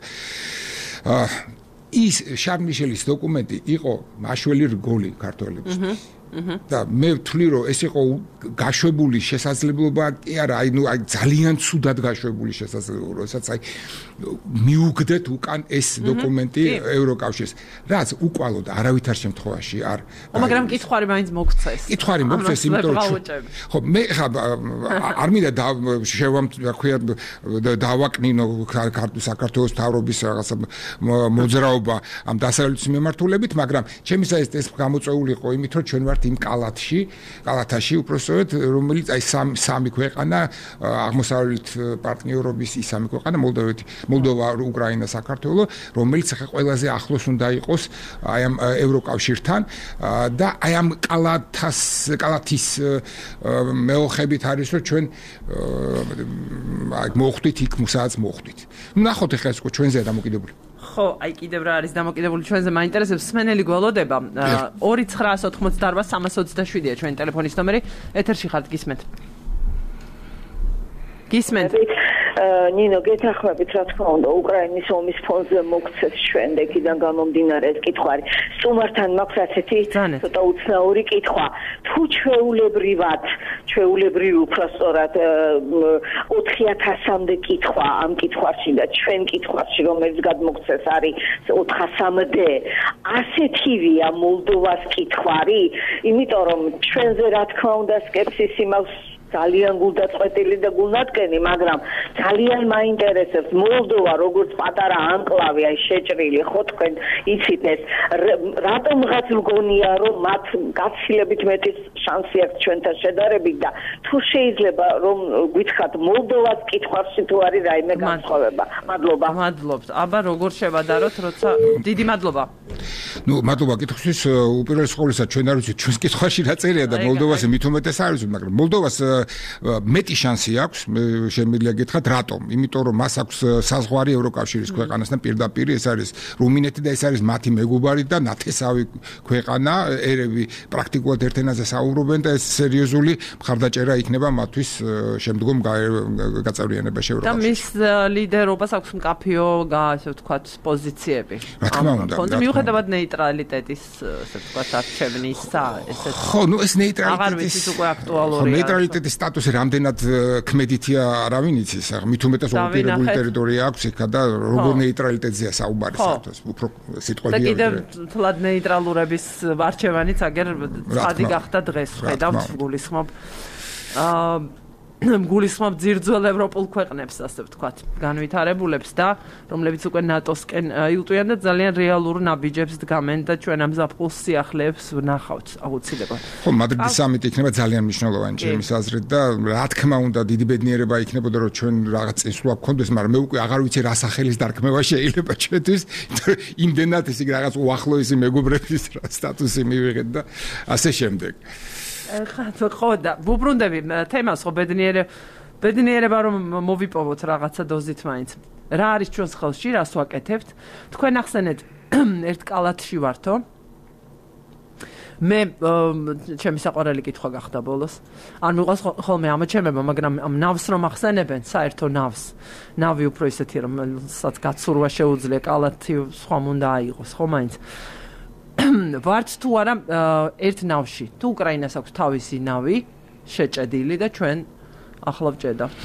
ის შარლ მიშელის დოკუმენტი იყო მაშველი რგოლი ქართველებისთვის. და მე ვთვლი, რომ ეს იყო გაშვებული შესაძლებლობა, კი არა, აი ნუ აი ძალიან ცუდად გაშვებული შესაძლებლობა, როდესაც აი მიუგდეთ უკან ეს დოკუმენტი ევროკავშირს, რაც უკვალოდ არავითარ შემთხვევაში არ. მაგრამ კითხვარი მაინც მოგცეს. კითხვარი მოგცეს, იმიტომ რომ ხო, მე ხა არ მინდა შევამ, რა ქვია, დავაკნინო საქართველოს თავრობის რაღაცა მოძრაობა ამ დასავლეთის მიმართულებით, მაგრამ ჩემისა ეს გამოწვეული იყო იმით, რომ ჩვენ ვართ იმ კალათში, კალათაში უпроსტოდ, რომელიც აი სამი ქვეყანა, აღმოსავლეთ პარტნიორობის ის სამი ქვეყანა, მოლდოვეთი, მოლდოვა, უკრაინა, საქართველო, რომელიც ახლა ყველაზე ახლოს უნდა იყოს აი ამ ევროკავშირთან და აი ამ კალათას, კალათის მეოხებით არის, რომ ჩვენ აი მოხვდით იქ, სადაც მოხვდით. ნუ ნახოთ ახლა ეს ჩვენზე დამოკიდებული. ხო, აი კიდევ რა არის დამოკიდებული ჩვენზე, მაინტერესებს სმენელი გველოდება. ორი ცხრაას ოთხმოცდაარბა სამას ოცდაშვიდია ჩვენი ტელეფონის ნომერი. ეთერში ხართ, გისმენთ. გისმენთ. ნინო, გეთანხმებით, რა თქმა უნდა, უკრაინის ომის ფონზე მოგცეს შემდეგიდან გამომდინარე ეს კითხვარი. სტუმართან მაქვს ასეთი ცოტა უცნაური კითხვა. თუ ჩვეულებრივად, ჩვეულებრივ უпроსტორად ოთხი ათასამდე კითხვა ამ კითხვაში და ჩვენ კითხვაში, რომელიც გადმოგცეს არის ოთხასამდე, ასეთივია მოლდოვას კითხვარი, იმიტომ რომ ჩვენზე რა თქმა უნდა სკეპსისი მაქვს ძალიან გულდაწყვეტილი და გულნათკენი, მაგრამ ძალიან მაინტერესებს მოლდოვა როგორც პატარა ანკლავი, აი შეჭრილი, ხო თქვენ იცით ეს, რატომღაც მგონია, რომ მათ გაცილებით მეტი შანსი აქვს ჩვენთან შედარებით და თუ შეიძლება რომ გითხრათ მოლდოვას კითხვაში თუ არის რაიმე განსხვავება. მადლობა. მადლობთ. აბა როგორ შევადაროთ, როცა დიდი მადლობა. ნუ მადლობა კითხვისთვის, უპირველეს ყოვლისა ჩვენ არ ვიცით ჩვენს კითხვაში რა წერია და მოლდოვას მით უმეტეს არ ვიცით, მაგრამ მოლდოვას მეტი შანსი აქვს, შემიძლია გითხრათ, რატომ? იმიტომ რომ მას აქვს საზღვარი ევროკავშირის ქვეყანასთან პირდაპირ, ეს არის რუმინეთი და ეს არის მათი მეგობარი და ნათესავი ქვეყანა, ერევი პრაქტიკულად ერთ ენაზე საუბრობენ და ეს სერიოზული მხარდაჭერა იქნება მათთვის შემდგომ გაწევრიანებაში ევროკავშირში. და მის ლიდერობას აქვს მკაფიო, ასე ვთქვათ, პოზიციები. რა თქმა უნდა. ხონდა მიუხედავად ნეიტრალიტეტის, ასე ვთქვათ, არჩევნისა, ესეც. ხო, ნუ ეს ნეიტრალიტეტის აღარ ვიცით უკვე აქტუალურია. ნეიტრალიტეტი უკრაინეთის სტატუსი რამდენად ქმედითია არავინ იცის, მით უმეტეს ოკუპირებული ტერიტორია აქვს იქა და როგორ ნეიტრალიტეტზეა საუბარი საერთოდ, უფრო სიტყვებია. და კიდევ თლად ნეიტრალურების არჩევანიც აგერ წადი გახდა დღეს, ხედავთ გულისხმობ აა გულისხმობ ძირძველ ევროპულ ქვეყნებს, ასე ვთქვათ, განვითარებულებს და რომლებიც უკვე ნატოსკენ ილტვიან და ძალიან რეალურ ნაბიჯებს დგამენ და ჩვენ ამ ზაფხულს სიახლეებს ვნახავთ აუცილებლად. ხო, მადრიდის სამიტი იქნება ძალიან მნიშვნელოვანი ჩემის აზრით და რა თქმა უნდა დიდი ბედნიერება იქნებოდა რომ ჩვენ რაღაც წინსვლა გქონდეს, მაგრამ მე უკვე აღარ ვიცი რა სახელის დარქმევა შეიძლება ჩვენთვის, იმდენად ისე რაღაც უახლოესი მეგობრების სტატუსი მივიღეთ და ასე შემდეგ. ხო და ვუბრუნდები თემას, ხო ბედნიერება ბედნიერება რომ მოვიპოვოთ რაღაცა დოზით მაინც. რა არის ჩვენს ხელში, რას ვაკეთებთ? თქვენ ახსენეთ ერთ კალათში ვართო. მე ჩემი საყვარელი კითხვა გახდა ბოლოს. არ მიყვარს ხოლმე ამოჩემება, მაგრამ ამ ნავს რომ ახსენებენ, საერთო ნავს. ნავი უფრო ისეთი რომ სადაც გაცურვა შეუძლია, კალათი სხვა უნდა აიღოს, ხო მაინც. ვართ თუ არა ერთ ნავში. თუ უკრაინას აქვს თავისი ნავი შეჭედილი და ჩვენ ახლა ვჭედავთ.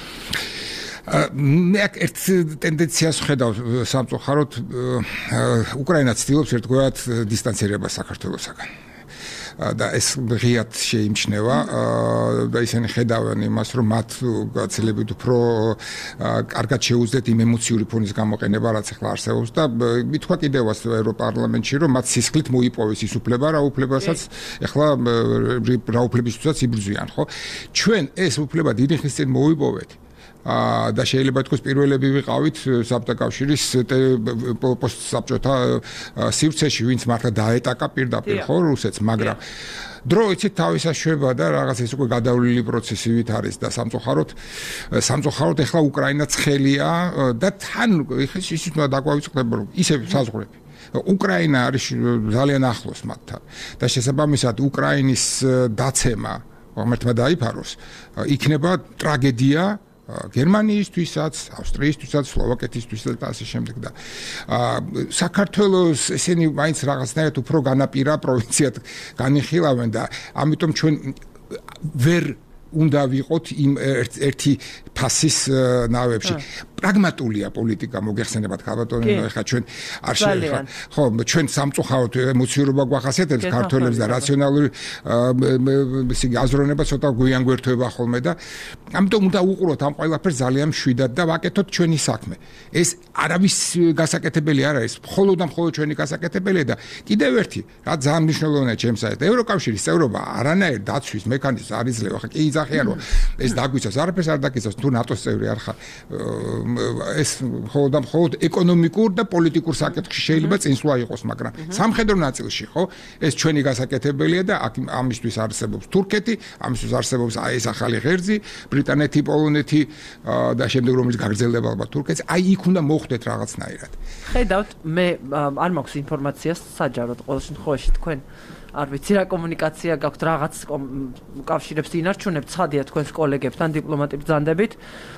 მე ერთ ტენდენციას ხედავ სამწუხაროდ უკრაინა ცდილობს ერთგვარად დისტანცირებას საქართველოსაგან. და ეს ღიად შეიმჩნევა და ისინი ხედავენ იმას, რომ მათ გაცილებით უფრო კარგად შეუძლიათ იმ ემოციური ფონის გამოყენება, რაც ახლა არსებობს და მithვა კიდევაც ევროპარლამენტში, რომ მათ სისხლით მოიპოვეს ის უფლება, რა უფლებასაც ახლა რა უფლებისთვისაც იბრძვიან, ხო? ჩვენ ეს უფლება დიდი ხნის წინ მოვიპოვეთ. და შეიძლება თქოს პირველები ვიყავით საბჭოთა კავშირის პოსტსაბჭოთა სივრცეში, ვინც მართლა დაეტაკა პირდაპირ ხო რუსეთს, მაგრამ დრო იცით თავისაშვება და რაღაც ეს უკვე გადავლილი პროცესივით არის და სამწუხაროდ სამწუხაროდ ახლა უკრაინა ცხელია და თან ისიც უნდა დაგვავიწყდება რომ ისე საზღვრები უკრაინა არის ძალიან ახლოს მათთან და შესაბამისად უკრაინის დაცემა ღმერთმა დაიფაროს იქნება ტრაგედია გერმანიისთვისაც, ავსტრიისთვისაც, სლოვაკეთისთვისაც და ასე შემდეგ და საქართველოს ესენი მაინც რაღაცნაირად უფრო განაპირა პროვინციად განიხილავენ და ამიტომ ჩვენ ვერ უნდა ვიყოთ იმ ერთი ფასის ნავებში. პრაგმატულია პოლიტიკა მოგეხსენებათ ქალბატონო, ეხლა ჩვენ არ შეიძლება ხო ჩვენ სამწუხაროდ ემოციურობა გვახასიათებს ქართველებს და რაციონალური ისე აზროვნება ცოტა გვიან გვერდება ხოლმე და ამიტომ უნდა უყუროთ ამ ყველაფერს ძალიან მშვიდად და ვაკეთოთ ჩვენი საქმე. ეს არავის გასაკეთებელი არ არის, მხოლოდ და მხოლოდ ჩვენი გასაკეთებელია და კიდევ ერთი რა ძალიან მნიშვნელოვანია ჩემს აზრით, ევროკავშირის წევრობა არანაირ დაცვის მექანიზმს არ იძლევა, ხა კი იძახიან რომ ეს დაგვიცავს, არაფერს არ დაგიცავს, თუ ნატოს წევრი არ ხარ. ეს მხოლოდ და მხოლოდ ეკონომიკურ და პოლიტიკურ საკითხში შეიძლება წინსვლა იყოს, მაგრამ სამხედრო ნაწილში ხო ეს ჩვენი გასაკეთებელია და ამისთვის არსებობს თურქეთი, ამისთვის არსებობს აი ეს ახალი ღერძი, ბრიტანეთი, პოლონეთი და შემდეგ რომელიც გაგრძელდება ალბათ თურქეთს, აი იქ უნდა მოხვდეთ რაღაცნაირად. ხედავთ, მე არ მაქვს ინფორმაციას საჯაროდ ყოველ შემთხვევაში თქვენ არ ვიცი რა კომუნიკაცია გაქვთ რაღაც უკავშირებს ინარჩუნებთ ცხადია თქვენს კოლეგებთან დიპლომატიურ ბრძანდებით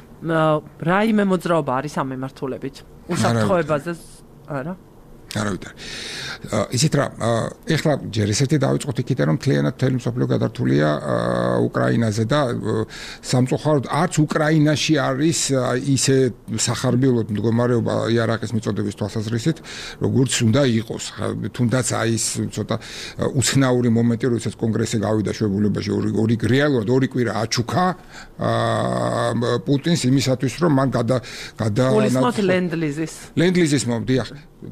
რაიმე მოძრაობა არის ამ მემართულებით უსაფრთხოებაზე არა არავითარ. ისეთ რა, ეხლა ჯერ ესეთი დავიწყოთ იქიდან რომ მთლიანად მთელი მსოფლიო გადართულია უკრაინაზე და სამწუხაროდ არც უკრაინაში არის ისე სახარბიელოდ მდგომარეობა იარაღის მიწოდების თვალსაზრისით, როგორც უნდა იყოს. თუნდაც აი ეს ცოტა უცნაური მომენტი, როდესაც კონგრესი გავიდა შეებულებაში ორი ორი რეალურად ორი კვირა აჩუქა პუტინს იმისათვის რომ მან გადა გადა ლენდლიზის ლენდლიზის მომდიახ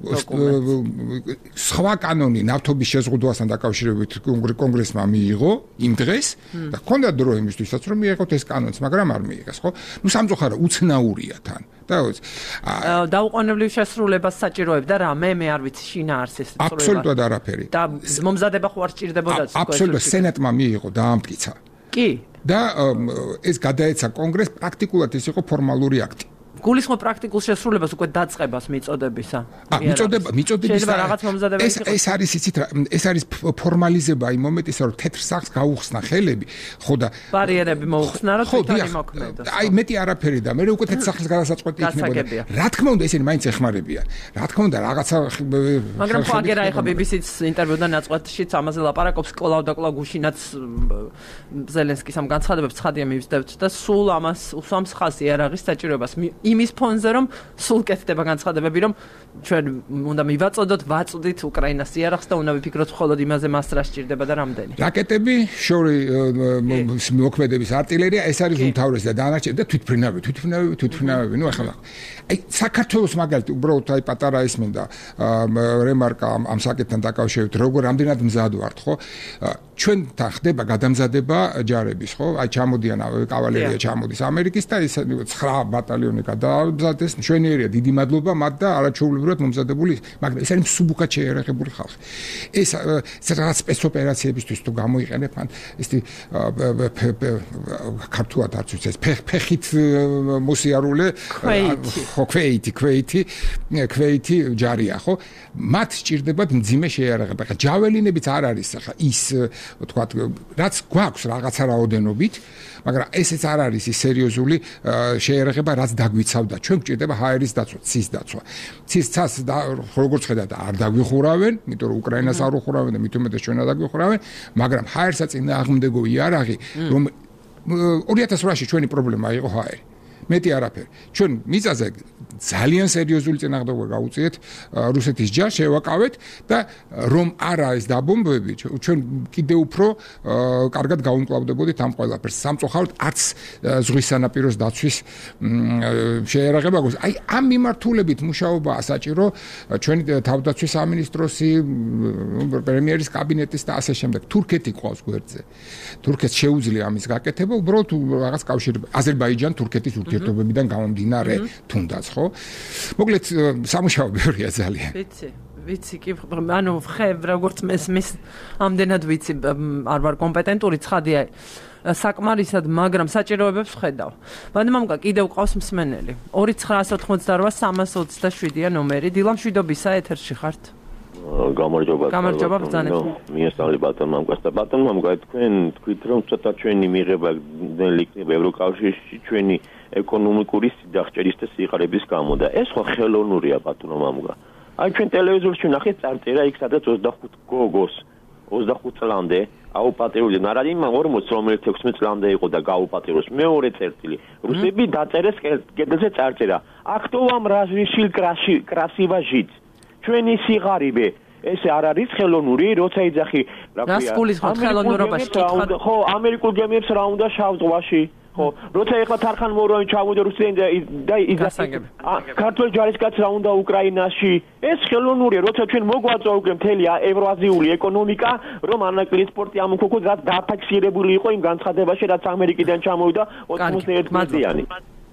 სხვა კანონი ნავთობის შეზღუდვასთან დაკავშირებით კონგრესმა მიიღო იმ დღეს და ჰქონდა დრო იმისთვისაც რომ მიიღოთ ეს კანონიც, მაგრამ არ მიიღეს, ხო? ნუ სამწუხარო უცნაურია თან. და დაუყოვნებლივ შესრულებას საჭიროებ და რა მე მე არ ვიცი შინაარსის წრუება. აბსოლუტურად არაფერი. და მომზადება ხო არ სჭირდებოდა ეს? აბსოლუტურად სენატმა მიიღო დაამტკიცა. კი. და ეს გადაეცა კონგრესს პრაქტიკულად ეს იყო ფორმალური აქტი. გულისხმობ პრაქტიკულ შესრულებას უკვე დაწყებას მიწოდებისა. ა მიწოდება მიწოდების შეიძლება რაღაც მომზადება ეს ეს არის იცით რა ეს არის ფორმალიზება იმ მომენტისა რომ თეთრ სახლს გაუხსნა ხელები ხო და ბარიერები მოუხსნა რომ თვითონ იმოქმედოს. აი მეტი არაფერი და მე უკვე თეთრ სახლის გადასაწყვეტი იქნებოდა. რა თქმა უნდა ესენი მაინც ეხმარებიან. რა თქმა უნდა რაღაცა მაგრამ ხო აგერა ეხა ბი ბი სის ინტერვიუდან ნაწყვეტშიც ამაზე ლაპარაკობს კლავ და კლავ გუშინაც ზელენსკის ამ განცხადებებს ცხადია მივსდევთ და სულ ამას უსვამს ხაზი იარაღის საჭიროებას იმის ფონზე რომ სულ კეთდება განცხადებები რომ ჩვენ უნდა მივაწოდოთ ვაწვდით უკრაინას იარაღს და უნდა ვიფიქროთ მხოლოდ იმაზე მას რა სჭირდება და რამდენი რაკეტები შორი მოქმედების артиლერია ეს არის უმთავრესი და დანარჩენი და თვითფრინავი თვითფრინავი თვითფრინავი ნუ ახლა აი საქართველოს მაგალითად უბრალოდ აი პატარა ისმენდა რემარკა ამ საკითხთან დაკავშირებით როგორ რამდენად მზად ვართ ხო ჩვენ თან ხდება გადამზადება ჯარების ხო აი ჩამოდიან კავალერია ჩამოდის ამერიკის და ეს ცხრა ბატალიონი გადამზადეს მშვენიერია დიდი მადლობა მათ და არაჩვეულებრივად მომზადებული მაგრამ ეს არის მსუბუქად შეიარაღებული ხალხი ეს რაღაც სპეცოპერაციებისთვის თუ გამოიყენებ ან ეს ქართულად არც ვიცი ეს ფეხით მოსიარულე ხო ქვეითი ქვეითი ქვეითი ჯარია ხო მათ სჭირდებათ მძიმე შეიარაღება ხა ჯაველინებიც არ არის ხა ის ვთქვათ რაც გვაქვს რაღაცა რაოდენობით მაგრამ ესეც არ არის ის სერიოზული შეიარაღება რაც დაგვიცავდა ჩვენ გვჭირდება ჰაერის დაცვა ცის დაცვა ცის ცას როგორც ხედავთ არ დაგვიხურავენ იმიტომ რომ უკრაინას არ უხურავენ და მით უმეტეს ჩვენ არ დაგვიხურავენ მაგრამ ჰაერსა წინააღმდეგო იარაღი რომ ორი ათას რვაში ჩვენი პრობლემა იყო ჰაერი მეტი არაფერი ჩვენ მიწაზე ძალიან სერიოზული წინააღმდეგობა გაუწიეთ რუსეთის ჯარს შევაკავეთ და რომ არა ეს დაბომბები ჩვენ კიდე უფრო კარგად გაუმკლავდებოდით ამ ყველაფერს სამწუხაროდ არც ზღვის სანაპიროს დაცვის შეიარაღება გვაქვს აი ამ მიმართულებით მუშაობაა საჭირო ჩვენი თავდაცვის სამინისტროსი პრემიერის კაბინეტის და ასე შემდეგ თურქეთი ყავს გვერდზე თურქეთს შეუძლია ამის გაკეთება უბრალოდ რაღაც კავშირი აზერბაიჯან თურქეთის ურთიერთობებიდან გამომდინარე თუნდაც ხო მოკლედ სამუშაო ბევრია ძალიან ვიცი ვიცი კი ანუ ხე როგორც მესმის ამდენად ვიცი არ ვარ კომპეტენტური ცხადია საკმარისად მაგრამ საჭიროებებს ხედავ მადმამკა კიდევ ყავს მსმენელი ორი ცხრაასი ოთხმოცდარვა სამას ოცდაშვიდია ნომერი დილა მშვიდობისა ეთერში ხართ გამარჯობა გამარჯობა ბრძანეთ მიესწავლე ბატონმა მამკას და ბატონმა მამკა თქვენ თქვით რომ ცოტა ჩვენი მიღება ძნელი იქნება ევროკავშირში ჩვენი ეკონომიკური სიძახჭერის და სიყარების გამო და ეს ხო ხელოვნურია ბატონო მამკა აი ჩვენ ტელევიზორში ნახეთ წარწერა იქ სადაც ოცდახუთ გოგოს ოცდახუთ წლამდე აუპატიურდა ნარადი მან ორმოც რომელიც ექვსმეტ წლამდე იყო და გაუპატიუროს მეორე წერტილი რუსები დაწერეს კედელზე წარწერა აქ то вам разрешил красиво жить ჩვენი სიღარიბე ეს არ არის ხელოვნური როცა იძახი რა ქვია რას გულისხმობთ ხელოვნურობაში კითხავთ ხო ამერიკულ გემებს რა უნდა შავ ზღვაში ხო როცა ეხლა თარხან მოროვი ჩავიდა რუსეთიდან და იძახი ქართული ჯარისკაც რა უნდა უკრაინაში ეს ხელოვნურია როცა ჩვენ მოგვაწვა უკვე მთელი ევრაზიული ეკონომიკა რომ ანაკლი სპორტი ამოქოქოს რაც დაფიქსირებული იყო იმ განცხადებაში რაც ამერიკიდან ჩამოვიდა ოცდაერთი მილიონი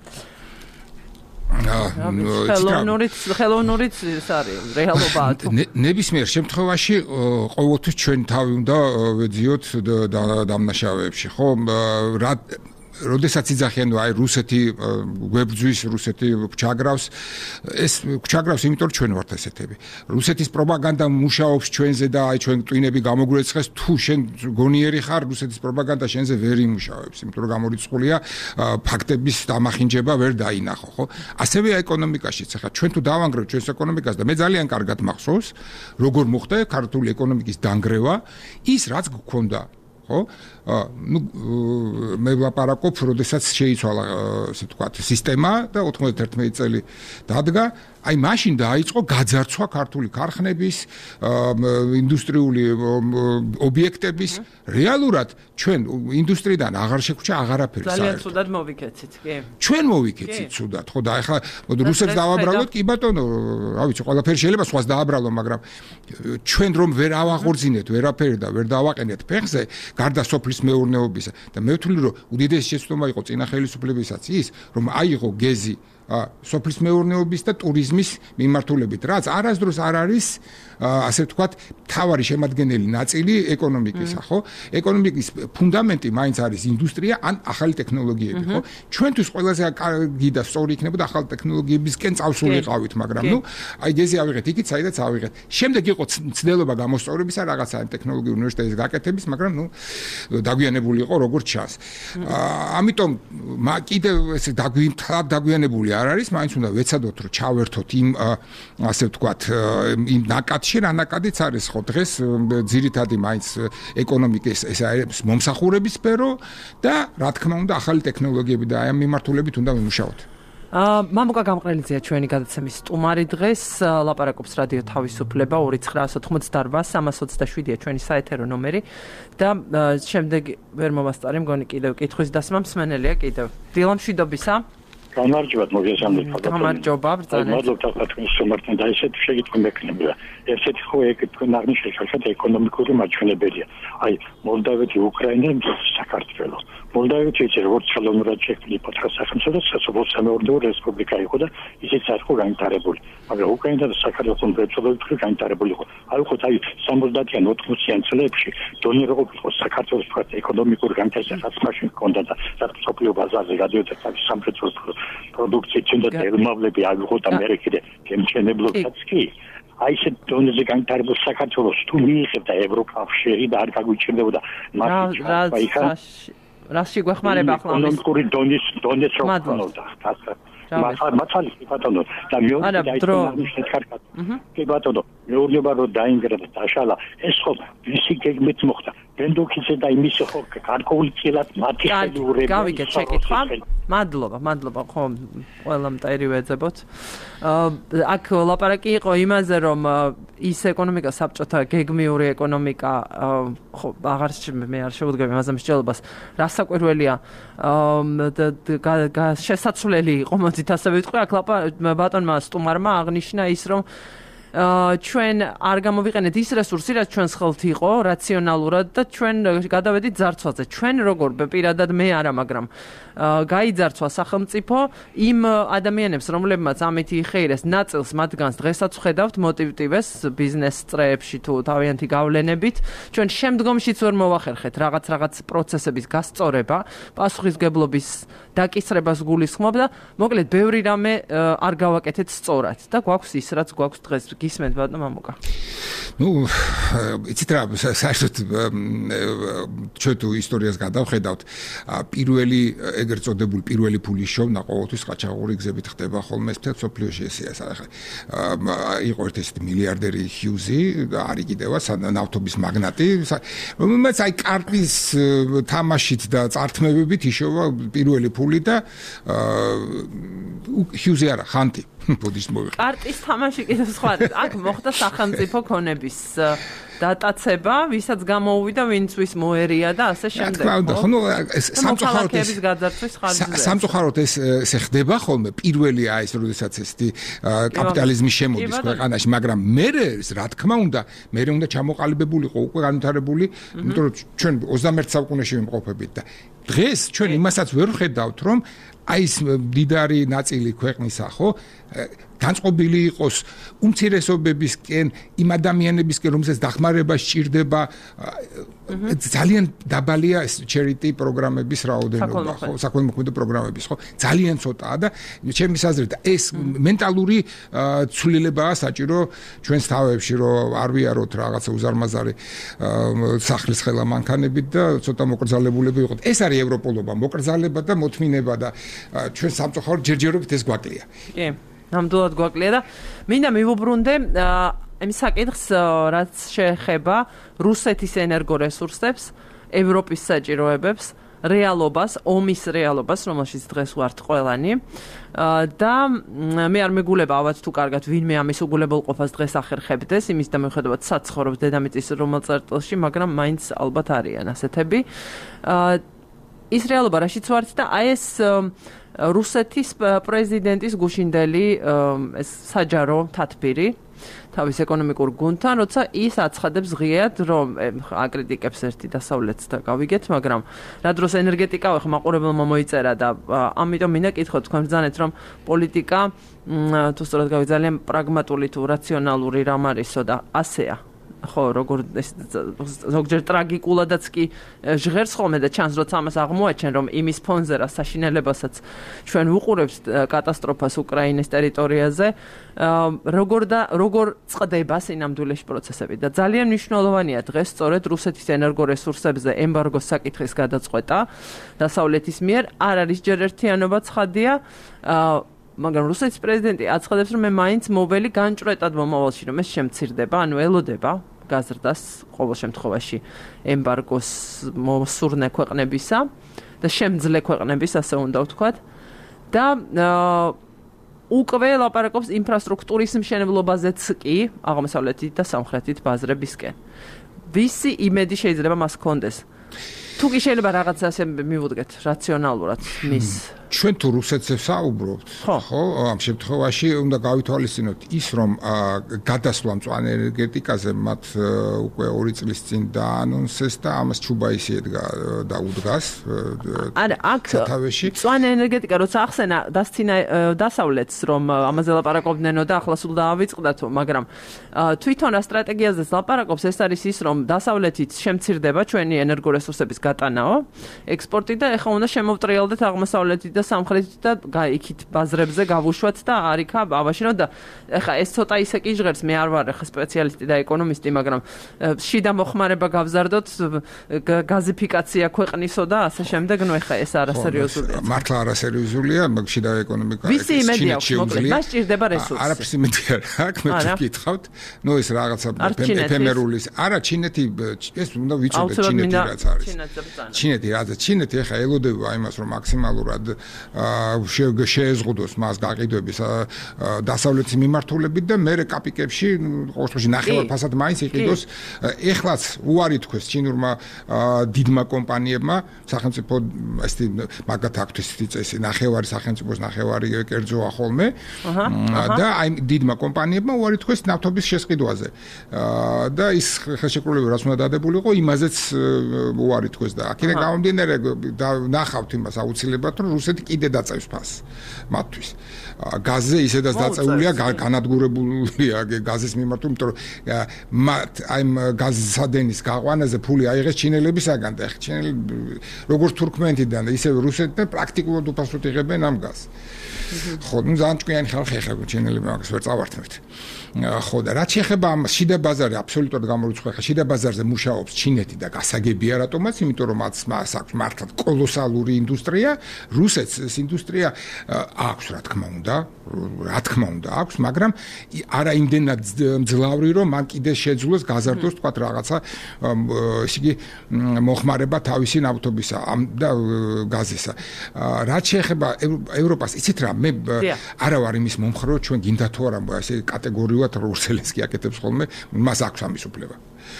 ხელოვნურიც ხელოვნურიც ეს არის რეალობაა თუ ნებისმიერ შემთხვევაში ყოველთვის ჩვენ თავი უნდა ვეძიოთ დამნაშავეებში ხო რა როდესაც იძახიან აი რუსეთი გვებძვის რუსეთი ჩაგრავს ეს ჩაგრავს იმიტომ რომ ჩვენ ვართ ესეთები რუსეთის პროპაგანდა მუშაობს ჩვენზე და აი ჩვენ ტვინები გამოგვეცხეს თუ შენ გონიერი ხარ რუსეთის პროპაგანდა შენზე ვერ იმუშავებს იმიტომ რომ გამორიცხულია ფაქტების დამახინჯება ვერ დაინახო ხო ასევე ეკონომიკაშიც ახლა ჩვენ თუ დავანგრევთ ჩვენს ეკონომიკას და მე ძალიან კარგად მახსოვს როგორ მოხდა ქართული ეკონომიკის დანგრევა ის რაც გქონდა ხო ну მე ვლაპარაკობ როდესაც შეიცვალა ასე ვთქვათ სისტემა და ოთხმოცდაერთმეტი წელი დადგა აი მაშინ დაიწყო გაძარცვა ქართული ქარხნების ინდუსტრიული ობიექტების რეალურად ჩვენ ინდუსტრიიდან აღარ შეგვჭა აღარაფერი ძალიან ცუდად მოვიქეცით კი ჩვენ მოვიქეცით ცუდად ხო და ახლა რუსებს დავაბრალოთ კი ბატონო რა ვიცი ყველაფერი შეიძლება სხვას დააბრალო მაგრამ ჩვენ რომ ვერ ავაღორძინეთ ვერაფერი და ვერ დავაყენეთ ფეხზე გარდა სოფლის მეურნეობისა და მე ვთვლი რომ უდიდესი შეცდომა იყო წინა ხელისუფლებისაც ის რომ აიღო გეზი სოფლის მეურნეობის და ტურიზმის მიმართულებით, რაც არასდროს არ არის ასე ვთქვათ, თავარი შემადგენელი ნაწილი ეკონომიკისა, ხო? ეკონომიკის ფუნდამენტი მაინც არის ინდუსტრია ან ახალი ტექნოლოგიები, ხო? ჩვენთვის ყველაზე კარგი და სწორი იქნებოდა ახალი ტექნოლოგიებისკენ წავსულიყავით, მაგრამ ნუ აი გეზი ავიღეთ, იქით საიდაც ავიღეთ. შემდეგ იყო ცდელობა გამოსწორებისა რაღაცა ტექნოლოგიური უნივერსიტეტის გაკეთების, მაგრამ ნუ დაგვიანებული იყო როგორც ჩანს. ამიტომ კიდევ ესე დაგვიანებული არ არის, მაინც უნდა ვეცადოთ რომ ჩავერთოთ იმ ასე ვთქვათ, იმ ნაკადში რა ნაკადიც არის ხო დღეს ძირითადი მაინც ეკონომიკის ეს არის მომსახურების სფერო და რა თქმა უნდა ახალი ტექნოლოგიები და აი ამ მიმართულებით უნდა ვიმუშაოთ. აა მამუკა გამყრელიძეა ჩვენი გადაცემის სტუმარი დღეს ლაპარაკობს რადიო თავისუფლება ორი ცხრა ოცდაოთხმოცდაარბა სამას ოცდაშვიდია ჩვენი საეთერო ნომერი და შემდეგ ვერ მომასწარი მგონი კიდევ კითხვის დასმა მსმენელია კიდევ დილამშვიდობისა გამარჯობათ მოგესალმებით ფადატონი. გამარჯობა ბრძანეთ. მადლობთ თქვენ სტუმართან და ესეთ შეგიტყვი მექნებია. ესეთი ხო თქვენ აღნიშნეთ ხალხად ეკონომიკური მაჩვენებელია. აი მოლდავეთი, უკრაინა, საქართველო. მოლდავეთი ეს როგორც ხელოვნურად შექმნილი პატრიოტ სახელმწიფო სასოფლო სამეურნეო რესპუბლიკა იყო და ისიც არ იყო განვითარებული. მაგრამ უკრაინა და საქართველოს მრეწველობით განვითარებული იყო. აი ხო აი სამოცდაათიან ოთხმოციან წლებში დონე როგორ იყო საქართველოს თქვათ ეკონომიკური განვითარება მაშინ ჰქონდა და საფრთხო ბაზარზე გადიოდა სამრეწველო პროდუქცია ჩნდა და ელმავლები აიღოთ და მე კიდე გემჩენებლობაც კი აი ეს დონეზე განვითარებულ საქართველოს თუ მიიღებდა ევროკავშირი და არ გაგვიჩნდებოდა მაშინ რაში გვეხმარება ახლა ამის ეკონომიკური დონის დონეს რო ქონოდა მაგრამ მართალი ბატონო და მეორე და ის კარგად კი ბატონო მეურნეობა რო დაინგრა და დაშალა ეს ხო ვისი გეგმით მოხდა ბენდოქიძე და იმის ხო გარკვეული წილად მათი ხელურები გავიგეთ შეკითხვა მადლობა მადლობა ხო ყველა მტერი ვეძებოთ აქ ლაპარაკი იყო იმაზე რომ ის ეკონომიკა საბჭოთა გეგმიური ეკონომიკა ხო აღარ მე არ შევუდგები ამაზე მსჯელობას რასაკვირველია შესაძლებელი იყო მოდით ასე ვიტყვი აქ ბატონმა სტუმარმა აღნიშნა ის რომ ჩვენ არ გამოვიყენეთ ის რესურსი, რაც ჩვენს ხელთ იყო, რაციონალურად და ჩვენ გადავედით ძარცვაზე. ჩვენ როგორ პირადად მე არა, მაგრამ გაიძარცვა სახელმწიფო იმ ადამიანებს, რომლებმაც ამით იხეირეს ნაწილს მათგანს დღესაც ხედავთ მოტივტივეს ბიზნეს წრეებში თუ თავიანთი გავლენებით. ჩვენ შემდგომშიც ვერ მოვახერხეთ რაღაც რაღაც პროცესების გასწორება, პასუხისგებლობის დაკისრებას გულისხმობ და მოკლედ ბევრი რამე არ გავაკეთეთ სწორად და გვაქვს ის, რაც გვაქვს დღეს გისმენთ ბატონო მამუკა. ნუ იცით რა საერთოდ ჩვენ თუ ისტორიას გადავხედავთ პირველი ეგრეთ წოდებული პირველი ფულის შოვნა ყოველთვის ყაჩაღური გზებით ხდება ხოლმე მთელ სოფლიოში ესეა ახლა იყო ერთ-ერთი მილიარდერი ჰიუზი არის კიდევაც ნავთობის მაგნატი რომელმაც აი კარტის თამაშით და წართმევებით იშოვა პირველი ფული და ჰიუზი არა ხანტი ბოდიშ მოვიხ კარტის თამაში კიდევ სხვა აქ მოხდა სახელმწიფო ქონების დატაცება, ვისაც გამოუვიდა, ვინც ვის მოერია და ასე შემდეგ. ხო, ნუ სამწუხაროდ ეს გაძარცვის ხარჯზე. სამწუხაროდ ეს ესე ხდება ხოლმე პირველია ეს, როდესაც ეს კაპიტალიზმი შემოდის ქვეყანაში, მაგრამ მე რა თქმა უნდა, მე უნდა ჩამოყალიბებულიყო უკვე განვითარებული, იმიტომ რომ ჩვენ ოცდამეერთე საუკუნეში ვიმყოფებით და დღეს ჩვენ იმასაც ვერ ვხედავთ, რომ აი ეს დიდარი ნაწილი ქვეყნისა, ხო, განწყობილი იყოს უმცირესობებისკენ, იმ ადამიანებისკენ, რომელსაც დახმარება სჭირდება, ძალიან დაბალია ეს charity პროგრამების რაოდენობა, ხო, საქველმოქმედო პროგრამების, ხო, ძალიან ცოტაა და ჩემი აზრით ეს მენტალური ცვლილებაა საჭირო ჩვენს თავებში, რომ არ ვიაროთ რაღაცა უზარმაზარი სახლის ხელა მანქანებით და ცოტა მოკრძალებულები ვიყოთ. ეს არის ევროპულობა, მოკრძალება და მოთმინება და ჩვენ სამწუხაროდ ჯერჯერობით ეს გვაკლია. კი. ნამდვილად გვაკლია და მინდა მივუბრუნდე იმ საკითხს, რაც შეეხება რუსეთის ენერგორესურსებს, ევროპის საჭიროებებს, რეალობას, ომის რეალობას, რომელშიც დღეს ვართ ყველანი. და მე არ მეგულება ალბათ თუ კარგად ვინმე ამის უგულებელყოფას დღეს ახერხებდეს, იმის და მიუხედავად საცხოვრობს დედამიწის რომელ წერტილში, მაგრამ მაინც ალბათ არიან ასეთები. ის რეალობა რაშიც ვართ და აი ეს რუსეთის პრეზიდენტის გუშინდელი ეს საჯარო თათბირი თავის ეკონომიკურ გუნდთან, როცა ის აცხადებს ღიად, რომ აკრიტიკებს ერთი დასავლეთს და გავიგეთ, მაგრამ რა დროს ენერგეტიკა ხო მაყურებელმა მოიწერა და ამიტომ მინდა კითხოთ თქვენ ბრძანეთ, რომ პოლიტიკა თუ სწორად გავიგეთ ძალიან პრაგმატული თუ რაციონალური რამ არისო და ასეა. ხო, როგორ ზოგჯერ ტრაგიკულადაც კი ჟღერს ხოლმე და ჩანს, როცა ამას აღმოაჩენ, რომ იმის ფონზე რა საშინელებასაც ჩვენ ვუყურებთ კატასტროფას უკრაინის ტერიტორიაზე, როგორ და როგორ წყდება სინამდვილეში პროცესები და ძალიან მნიშვნელოვანია დღეს სწორედ რუსეთის ენერგორესურსებზე ემბარგოს საკითხის გადაწყვეტა დასავლეთის მიერ. არ არის ჯერ ერთიანობა ცხადია, მაგრამ რუსეთის პრეზიდენტი აცხადებს, რომ მე მაინც მოველი განჭრეტად მომავალში, რომ ეს შემცირდება, ანუ ელოდება გაზრდას ყოველ შემთხვევაში ემბარგოს მოსურნე ქვეყნებისა და შემძლე ქვეყნების, ასე უნდა ვთქვათ. და უკვე ლაპარაკობს ინფრასტრუქტურის მშენებლობაზეც კი აღმოსავლეთით და სამხრეთით ბაზრებისკენ. ვისი იმედი შეიძლება მას ჰქონდეს? თუ კი შეიძლება რაღაცა ასე მივუდგეთ რაციონალურად მის ჩვენ თუ რუსეთზე საუბრობთ, ხო, ამ შემთხვევაში უნდა გავითვალისწინოთ ის, რომ გადასვლა მწვანე ენერგეტიკაზე მათ უკვე ორი წლის წინ დაანონსეს და ამას ჩუბაისი ედგა და უდგას. არა, აქ მწვანე ენერგეტიკა როცა ახსენა დასცინა დასავლეთს, რომ ამაზე ლაპარაკობდნენო და ახლა სულ დაავიწყდათო, მაგრამ თვითონ სტრატეგიაზე ლაპარაკობს, ეს არის ის, რომ დასავლეთით შემცირდება ჩვენი ენერგორესურსების გატანაო, ექსპორტი და ეხლა უნდა შემოვტრიალდეთ აღმოსავლეთით და სამხრეთით და გაიქით ბაზრებზე გავუშვათ და არიქა ავაშინოთ და ეხლა ეს ცოტა ისე კი ჟღერს, მე არ ვარ ეხლა სპეციალისტი და ეკონომისტი, მაგრამ შიდა მოხმარება გავზარდოთ, გაზიფიკაცია ქვეყნისო და ასე შემდეგ, ნუ ეხლა ეს არასერიოზულია. მართლა არასერიოზულია, მაგრამ შიდა ეკონომიკა ვისი იმედი აქვს, მოკლედ, მას ჭირდება რესურსი. არაფერს იმედი არ აქვს, მე გითხავთ, ნუ ეს რაღაცა ეფემერული, არა ჩინეთი, ეს უნდა ვიცოდეთ ჩინეთი რაც არის. ჩინეთი რაც ჩინეთი ეხლა ელოდება იმას, რომ მაქსიმალურად შეეზღუდოს მას გაყიდვების დასავლეთის მიმართულებით და მე კაპიკებში ყოველ შემთხვევაში ნახევარფასად მაინც იყიდოს. ეხლაც უარი თქვეს ჩინურმა დიდმა კომპანიებმა, სახელმწიფო ესეთი მაგათ აქვთ ესეთი წესი, ნახევარი სახელმწიფოს, ნახევარი კერძოა ხოლმე და აი დიდმა კომპანიებმა უარი თქვეს ნავთობის შესყიდვაზე. და ის ხელშეკრულება რაც უნდა დადებულიყო, იმაზეც უარი თქვეს და აქედან გამომდინარე ნახავთ იმას აუცილებლად, რომ რუსეთი კიდე დაწევს ფასს მათთვის. გაზზე ისედაც დაწეულია, განადგურებულია გაზის მიმართ, იმიტომ რომ მათ აი გაზსადენის გაყვანაზე ფული აიღეს ჩინელებისაგან და ახლა ჩინელები როგორც თურქმენეთიდან ისე რუსეთიდან პრაქტიკულად უფასოდ იღებენ ამ გაზს. ხო, ნუ ძალიან ჭკვიანი ხალხი ახლა ჩინელები მაგას ვერ წავართმევთ. ხო და რაც შეეხება ამ შიდა ბაზარი აბსოლუტურად გამორიცხული, ხა შიდა ბაზარზე მუშაობს ჩინეთი და გასაგებია რატომაც, იმიტომ რომ მას აქვს მართლაც კოლოსალური ინდუსტრია, რუსეთს ეს ინდუსტრია აქვს რა თქმა უნდა, რა თქმა უნდა აქვს, მაგრამ არა იმდენად მძლავრი, რომ მან კიდე შეძლოს გაზარდოს თქვა რაღაცა ესე იგი მოხმარება თავისი ნავთობისა და გაზისა. რაც შეეხება ევროპას, იცით რა, მე არა ვარ იმის მომხრე, რომ ჩვენ გინდა თუ არა ესე კატეგორიულად რუსელს კი აკეთებს ხოლმე, მას აქვს ამის უფლება.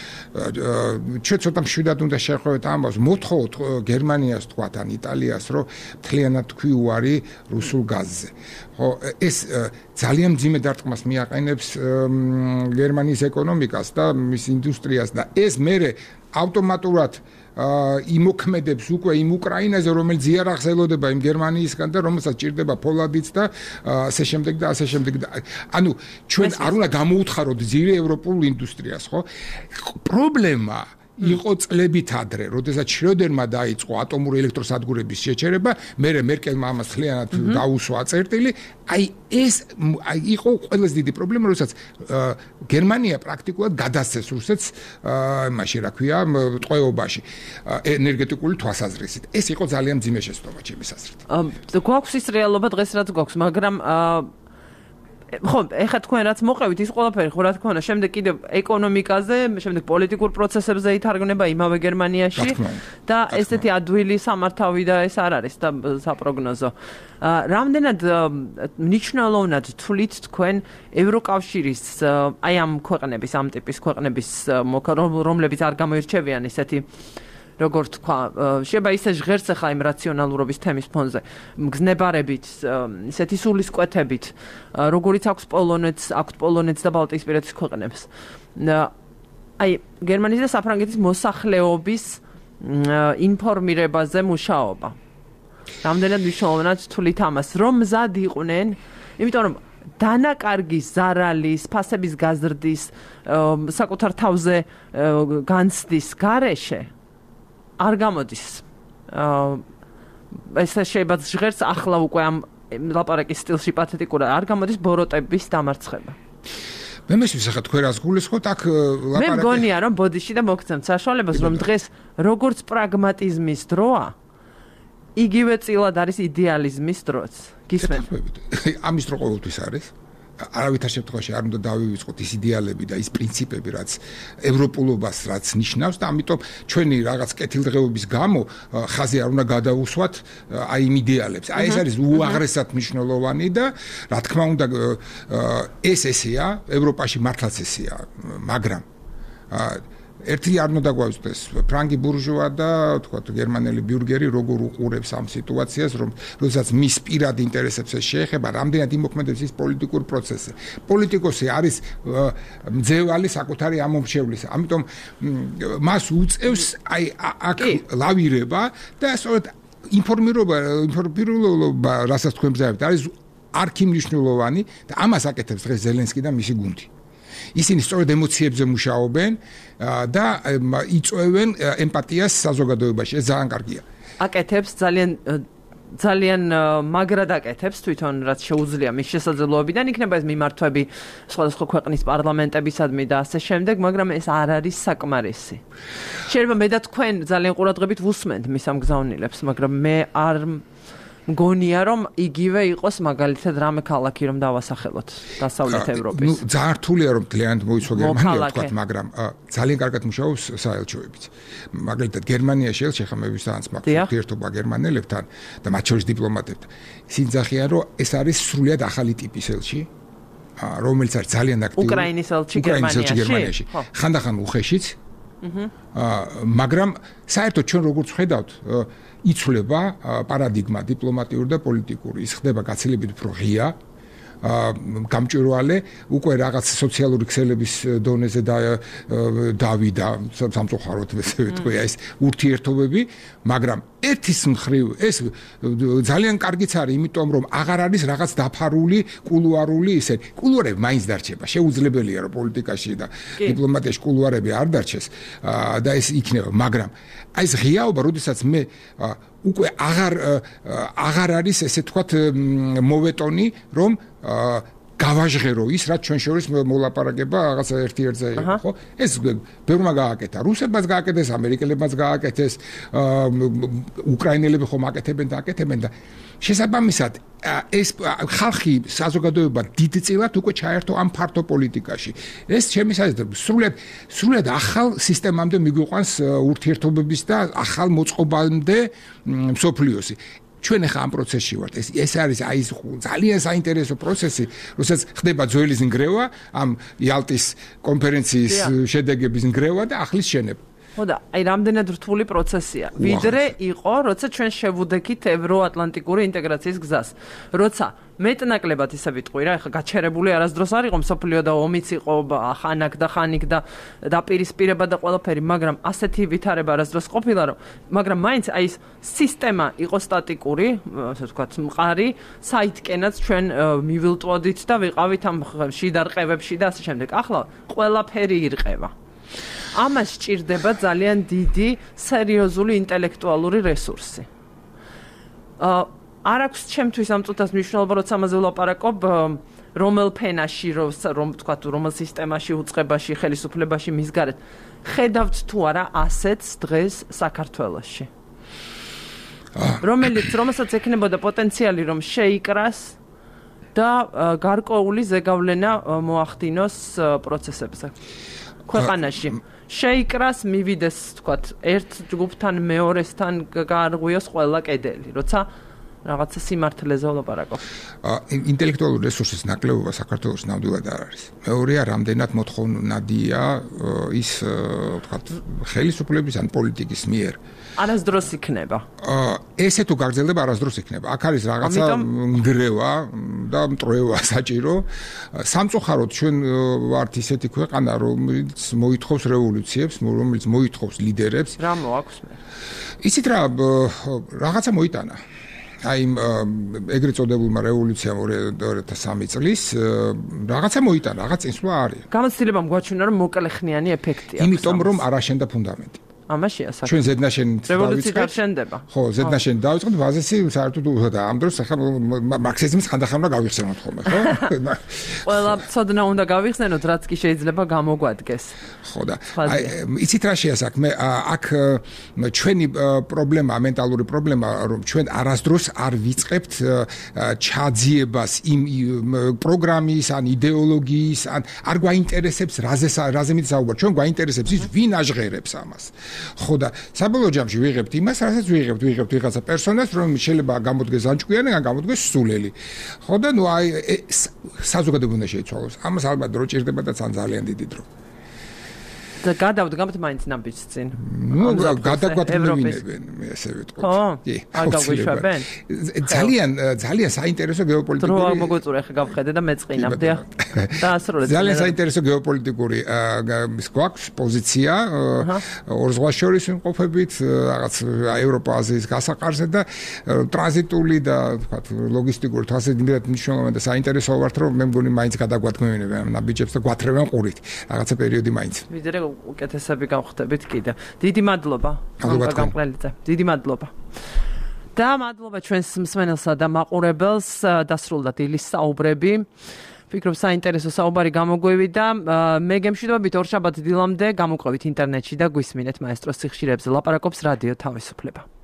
ჩვენ ცოტა მშვიდად უნდა შევხვდეთ ამბავს, მოთხოვოთ გერმანიას თქვათ ან იტალიას, რომ მთლიანად თქვი უარი რუსულ გაზზე. ხო, ეს ძალიან მძიმე დარტყმას მიაყენებს გერმანიის ეკონომიკას და მის ინდუსტრიას და ეს მერე ავტომატურად იმოქმედებს უკვე იმ უკრაინაზე, რომელიც იარაღს ელოდება იმ გერმანიისგან და რომელსაც ჭირდება ფოლადიც და ასე შემდეგ და ასე შემდეგ. ანუ ჩვენ არ უნდა გამოუთხაროთ ძირი ევროპულ ინდუსტრიას, ხო? პრობლემა იყო წლებით ადრე, როდესაც შროდერმა დაიწყო ატომური ელექტროსადგურების შეჩერება, მერე მერკელმა ამას მთლიანად გაუსვა წერტილი. აი ეს აი იყო ყველაზე დიდი პრობლემა, როდესაც გერმანია პრაქტიკულად გადასცეს რუსეთს იმაში, რა ქვია, ტყვეობაში ენერგეტიკული თვალსაზრისით. ეს იყო ძალიან მძიმე შეცდომა ჩემის აზრით. გვაქვს ის რეალობა დღეს რაც გვაქვს, მაგრამ ხო, ეხლა თქვენ რაც მოყევით ის ყველაფერი, ხო რა თქმა უნდა, შემდეგ კიდევ ეკონომიკაზე, შემდეგ პოლიტიკურ პროცესებზე ითარგმნება იმავე გერმანიაში და ესეთი ადვილი სამართავი და ეს არ არის და საპროგნოზო. რამდენად მნიშვნელოვნად თვლით თქვენ ევროკავშირის აი ამ ქვეყნების, ამ ტიპის ქვეყნების, რომლებიც არ გამოირჩევიან ისეთი როგორც თქვა, შეიძლება ისე ჟღერს ახლა იმ რაციონალურობის თემის ფონზე, მგზნებარებით, ისეთი სულისკვეთებით, როგორიც აქვს პოლონეთს, აქვს პოლონეთს და ბალტიისპირეთის ქვეყნებს. აი, გერმანიის და საფრანგეთის მოსახლეობის ინფორმირებაზე მუშაობა. რამდენად მნიშვნელოვნად თვლით ამას, რომ მზად იყვნენ, იმიტომ რომ დანაკარგის, ზარალის, ფასების გაზრდის, საკუთარ თავზე განცდის გარეშე არ გამოდის. ეს შეიძლება ჟღერს ახლა უკვე ამ ლაპარაკის სტილში პათეტიკურად არ გამოდის ბოროტების დამარცხება. მე მესმის ახლა თქვენ რას გულისხმობთ აქ ლაპარაკი. მე მგონია რომ ბოდიში და მოგცემთ საშუალებას რომ დღეს როგორც პრაგმატიზმის დროა იგივე წილად არის იდეალიზმის დროც. გისმენთ? ამის დრო ყოველთვის არის. არავითარ შემთხვევაში არ უნდა დავივიწყოთ ის იდეალები და ის პრინციპები, რაც ევროპულობას რაც ნიშნავს და ამიტომ ჩვენი რაღაც კეთილდღეობის გამო ხაზი არ უნდა გადავუსვათ აი იმ იდეალებს. აი ეს არის უაღრესად მნიშვნელოვანი და რა თქმა უნდა ეს ესეა, ევროპაში მართლაც ესეა, მაგრამ ერთი არ უნდა დაგვაუწყდეს ფრანგი ბურჟუა და თქვა გერმანელი ბიურგერი როგორ უყურებს ამ სიტუაციას, რომ როდესაც მის პირად ინტერესებს ეს შეეხება, რამდენად იმოქმედებს ის პოლიტიკური პროცესი. პოლიტიკოსი არის მძევალი საკუთარი ამომრჩევლისა. ამიტომ მას უწევს აი აქ ლავირება და სწორედ ინფორმირება, ინფორმირება, რასაც თქვენ ბრძანებთ, არის არქიმნიშვნელოვანი და ამას აკეთებს დღეს ზელენსკი და მისი გუნდი. ისინი სწორედ ემოციებზე მუშაობენ და იწვევენ ემპათიას საზოგადოებაში. ეს ძალიან კარგია. აკეთებს ძალიან ძალიან მაგრად აკეთებს თვითონ რაც შეუძლია მის შესაძლებლობიდან იქნება ეს მიმართვები სხვადასხვა ქვეყნის პარლამენტებისადმი და ასე შემდეგ, მაგრამ ეს არ არის საკმარისი. შეიძლება მე და თქვენ ძალიან ყურადღებით ვუსმენთ მის ამ გზავნილებს, მაგრამ მე არ მგონია რომ იგივე იყოს მაგალითად რამე ქალაქი რომ დავასახელოთ დასავლეთ ევროპის. ნუ ძალიან რთულია რომ ძალიან მოიცვა გერმანია თქვა, მაგრამ ძალიან კარგად მუშაობს საელჩოებიც. მაგალითად გერმანიაში ელჩი ხა მე ვისთანაც მაქვს ურთიერთობა გერმანელებთან და მათ შორის დიპლომატებთან. სინძახია რომ ეს არის სრულიად ახალი ტიპის ელჩი, რომელიც არის ძალიან აქტიური. უკრაინის ელჩი გერმანიაში. ხანდახან უხეშიც. აჰა. მაგრამ საერთოდ ჩვენ როგორც ხედავთ იცვლება პარადიგმა დიპლომატიური და პოლიტიკური. ის ხდება გაცილებით უფრო ღია, გამჭვირვალე, უკვე რაღაც სოციალური ქსელების დონეზე და დავიდა სამწუხაროდ ესე ვთქვი, ეს ურთიერთობები, მაგრამ ერთის მხრივ ეს ძალიან კარგიც არის, იმიტომ რომ აღარ არის რაღაც დაფარული კულუარული ისე. კულუარები მაინც დარჩება. შეუძლებელია რომ პოლიტიკაში და დიპლომატიაში კულუარები არ დარჩეს და ეს იქნება, მაგრამ აი ეს ღიაობა, როდესაც მე უკვე აღარ აღარ არის ესე თქვათ მოვეტონი, რომ გავაჟღერო ის, რაც ჩვენ შორის მოლაპარაკება რაღაცა ერთი ერთზე იყო, ხო? ეს ბევრმა გააკეთა, რუსებმაც გააკეთეს, ამერიკელებმაც გააკეთეს, უკრაინელები ხომ აკეთებენ და აკეთებენ და შესაბამისად ეს ხალხი საზოგადოება დიდწილად უკვე ჩაერთო ამ ფართო პოლიტიკაში. ეს ჩემი საზრდოებით სრულიად სრულიად ახალ სისტემამდე მიგვიყვანს ურთიერთობების და ახალ მოწყობამდე მსოფლიოსი. ჩვენ ახლა ამ პროცესში ვართ. ეს ეს არის აი ეს ძალიან საინტერესო პროცესი, როდესაც ხდება ძველის ნგრევა, ამ იალტის კონფერენციის შედეგების ნგრევა და ახლის შენება. ხოდა, აი რამდენად რთული პროცესია. ვიდრე იყო, როცა ჩვენ შევუდექით ევროატლანტიკური ინტეგრაციის გზას. როცა მეტნაკლებად ისე ვიტყვი რა, ეხლა გაჩერებული არასდროს არ იყო მსოფლიო და ომიც იყო ხანაკ და ხანიკ და დაპირისპირება და ყველაფერი, მაგრამ ასეთი ვითარება არასდროს ყოფილა, რომ მაგრამ მაინც აი ეს სისტემა იყო სტატიკური, ასე ვთქვათ, მყარი, საითკენაც ჩვენ მივილტვოდით და ვიყავით ამ შიდა რყევებში და ასე შემდეგ. ახლა ყველაფერი ირყევა. ამას სჭირდება ძალიან დიდი სერიოზული ინტელექტუალური რესურსი. აა არ აქვს ჩემთვის ამ წუთას მნიშვნელობა, როცა ამაზე ვლაპარაკობ, რომელ ფენაში, რომ ვთქვათ, რომელ სისტემაში, უწყებაში, ხელისუფლებაში მისგარეთ. ხედავთ თუ არა ასეთს დღეს საქართველოში. რომელიც რომელსაც ექნებოდა პოტენციალი რომ შეიკრას და გარკვეული ზეგავლენა მოახდინოს პროცესებზე ქვეყანაში. შეიკრას, მივიდეს, თქვათ, ერთ ჯგუფთან, მეორესთან გაარღვიოს ყველა კედელი, როცა რაღაცა სიმართლეზე ვლაპარაკობ. ინტელექტუალური რესურსის ნაკლებობა საქართველოს ნამდვილად არ არის. მეორეა, რამდენად მოთხოვნადია ის, ვთქვათ, ხელისუფლების ან პოლიტიკის მიერ. არასდროს იქნება. ესე თუ გაგრძელდება, არასდროს იქნება. აქ არის რაღაცა ნგრევა და მტრევა საჭირო. სამწუხაროდ ჩვენ ვართ ისეთი ქვეყანა, რომელიც მოითხოვს რევოლუციებს, რომელიც მოითხოვს ლიდერებს. რა მოაქვს მე? იცით რა, რაღაცა მოიტანა. აი ეგრეთ წოდებულმა რევოლუციამ ორი ათას სამი წლის რაღაცა მოიტანა, რაღაც წინსვლა არის. გამოცდილებამ გვაჩვენა, რომ მოკლეხნიანი ეფექტი აქვს. იმიტომ რომ არ აშენდა ფუნდამენტი. ამაშია საქმე. ჩვენ ზედნაშენით რევოლუცია შენდება. ხო, ზედნაშენით დავიწყოთ, ბაზისი საერთოდ და ამ დროს ახლა მარქსიზმის ხანდახან უნდა გავიხსენოთ ხოლმე, ხო? ყველა ცოდნა უნდა გავიხსენოთ, რაც კი შეიძლება გამოგვადგეს. ხო და აი იცით რა შეასაქმე, აქ ჩვენი პრობლემა, მენტალური პრობლემა, რომ ჩვენ არასდროს არ ვიწყებთ ჩაძიებას იმ პროგრამის ან იდეოლოგიის ან არ გვაინტერესებს რაზე რაზე მიცაუბარ, ჩვენ გვაინტერესებს ის ვინ აჟღერებს ამას. ხო და საბოლოო ჯამში ვიღებთ იმას, რასაც ვიღებთ, ვიღებთ ვიღაცა პერსონაჟს, რომელიც შეიძლება გამოდგეს ანჭკვიანი, ან გამოდგეს სულელი. ხო და ნუ აი საზოგადოება უნდა შეიცვალოს. ამას ალბათ დრო ჭირდება და ძალიან დიდი დრო. და გადავდგამთ მაინც ნაბიჯს წინ. ნუ გადაგვატყობინებენ, მე ასე ვიტყვი. ხო? კი, აგაგვიშვებენ. ძალიან ძალიან საინტერესო გეოპოლიტიკური. დრო მოგვიწურე ხა გავხედე და მეწყინავდი. დაასრულეთ. ძალიან საინტერესო გეოპოლიტიკური ის გვაქვს პოზიცია ორ ზღვას შორის იმყოფებით, რაღაც ევროპა-აზიის გასაყარზე და ტრანზიტული და თქვა ლოგისტიკური თვალსაჩინო მნიშვნელოვანი და საინტერესო ვართ, რომ მე მგონი მაინც გადაგვატყობინებენ ნაბიჯებს და გვათრევენ ყურით. რაღაცა პერიოდი მაინც. ვიდრე უკეთესები გავხდებით კიდე. დიდი მადლობა. გამყრელიძე. დიდი მადლობა. და მადლობა ჩვენს მსმენელსა და მაყურებელს. დასრულდა დილის საუბრები. ვფიქრობ საინტერესო საუბარი გამოგვივიდა. მე გემშვიდობებით ორშაბათ დილამდე გამოყვებით ინტერნეტში და გვისმინეთ მაესტროს სიხშირეებზე ლაპარაკობს რადიო თავისუფლება.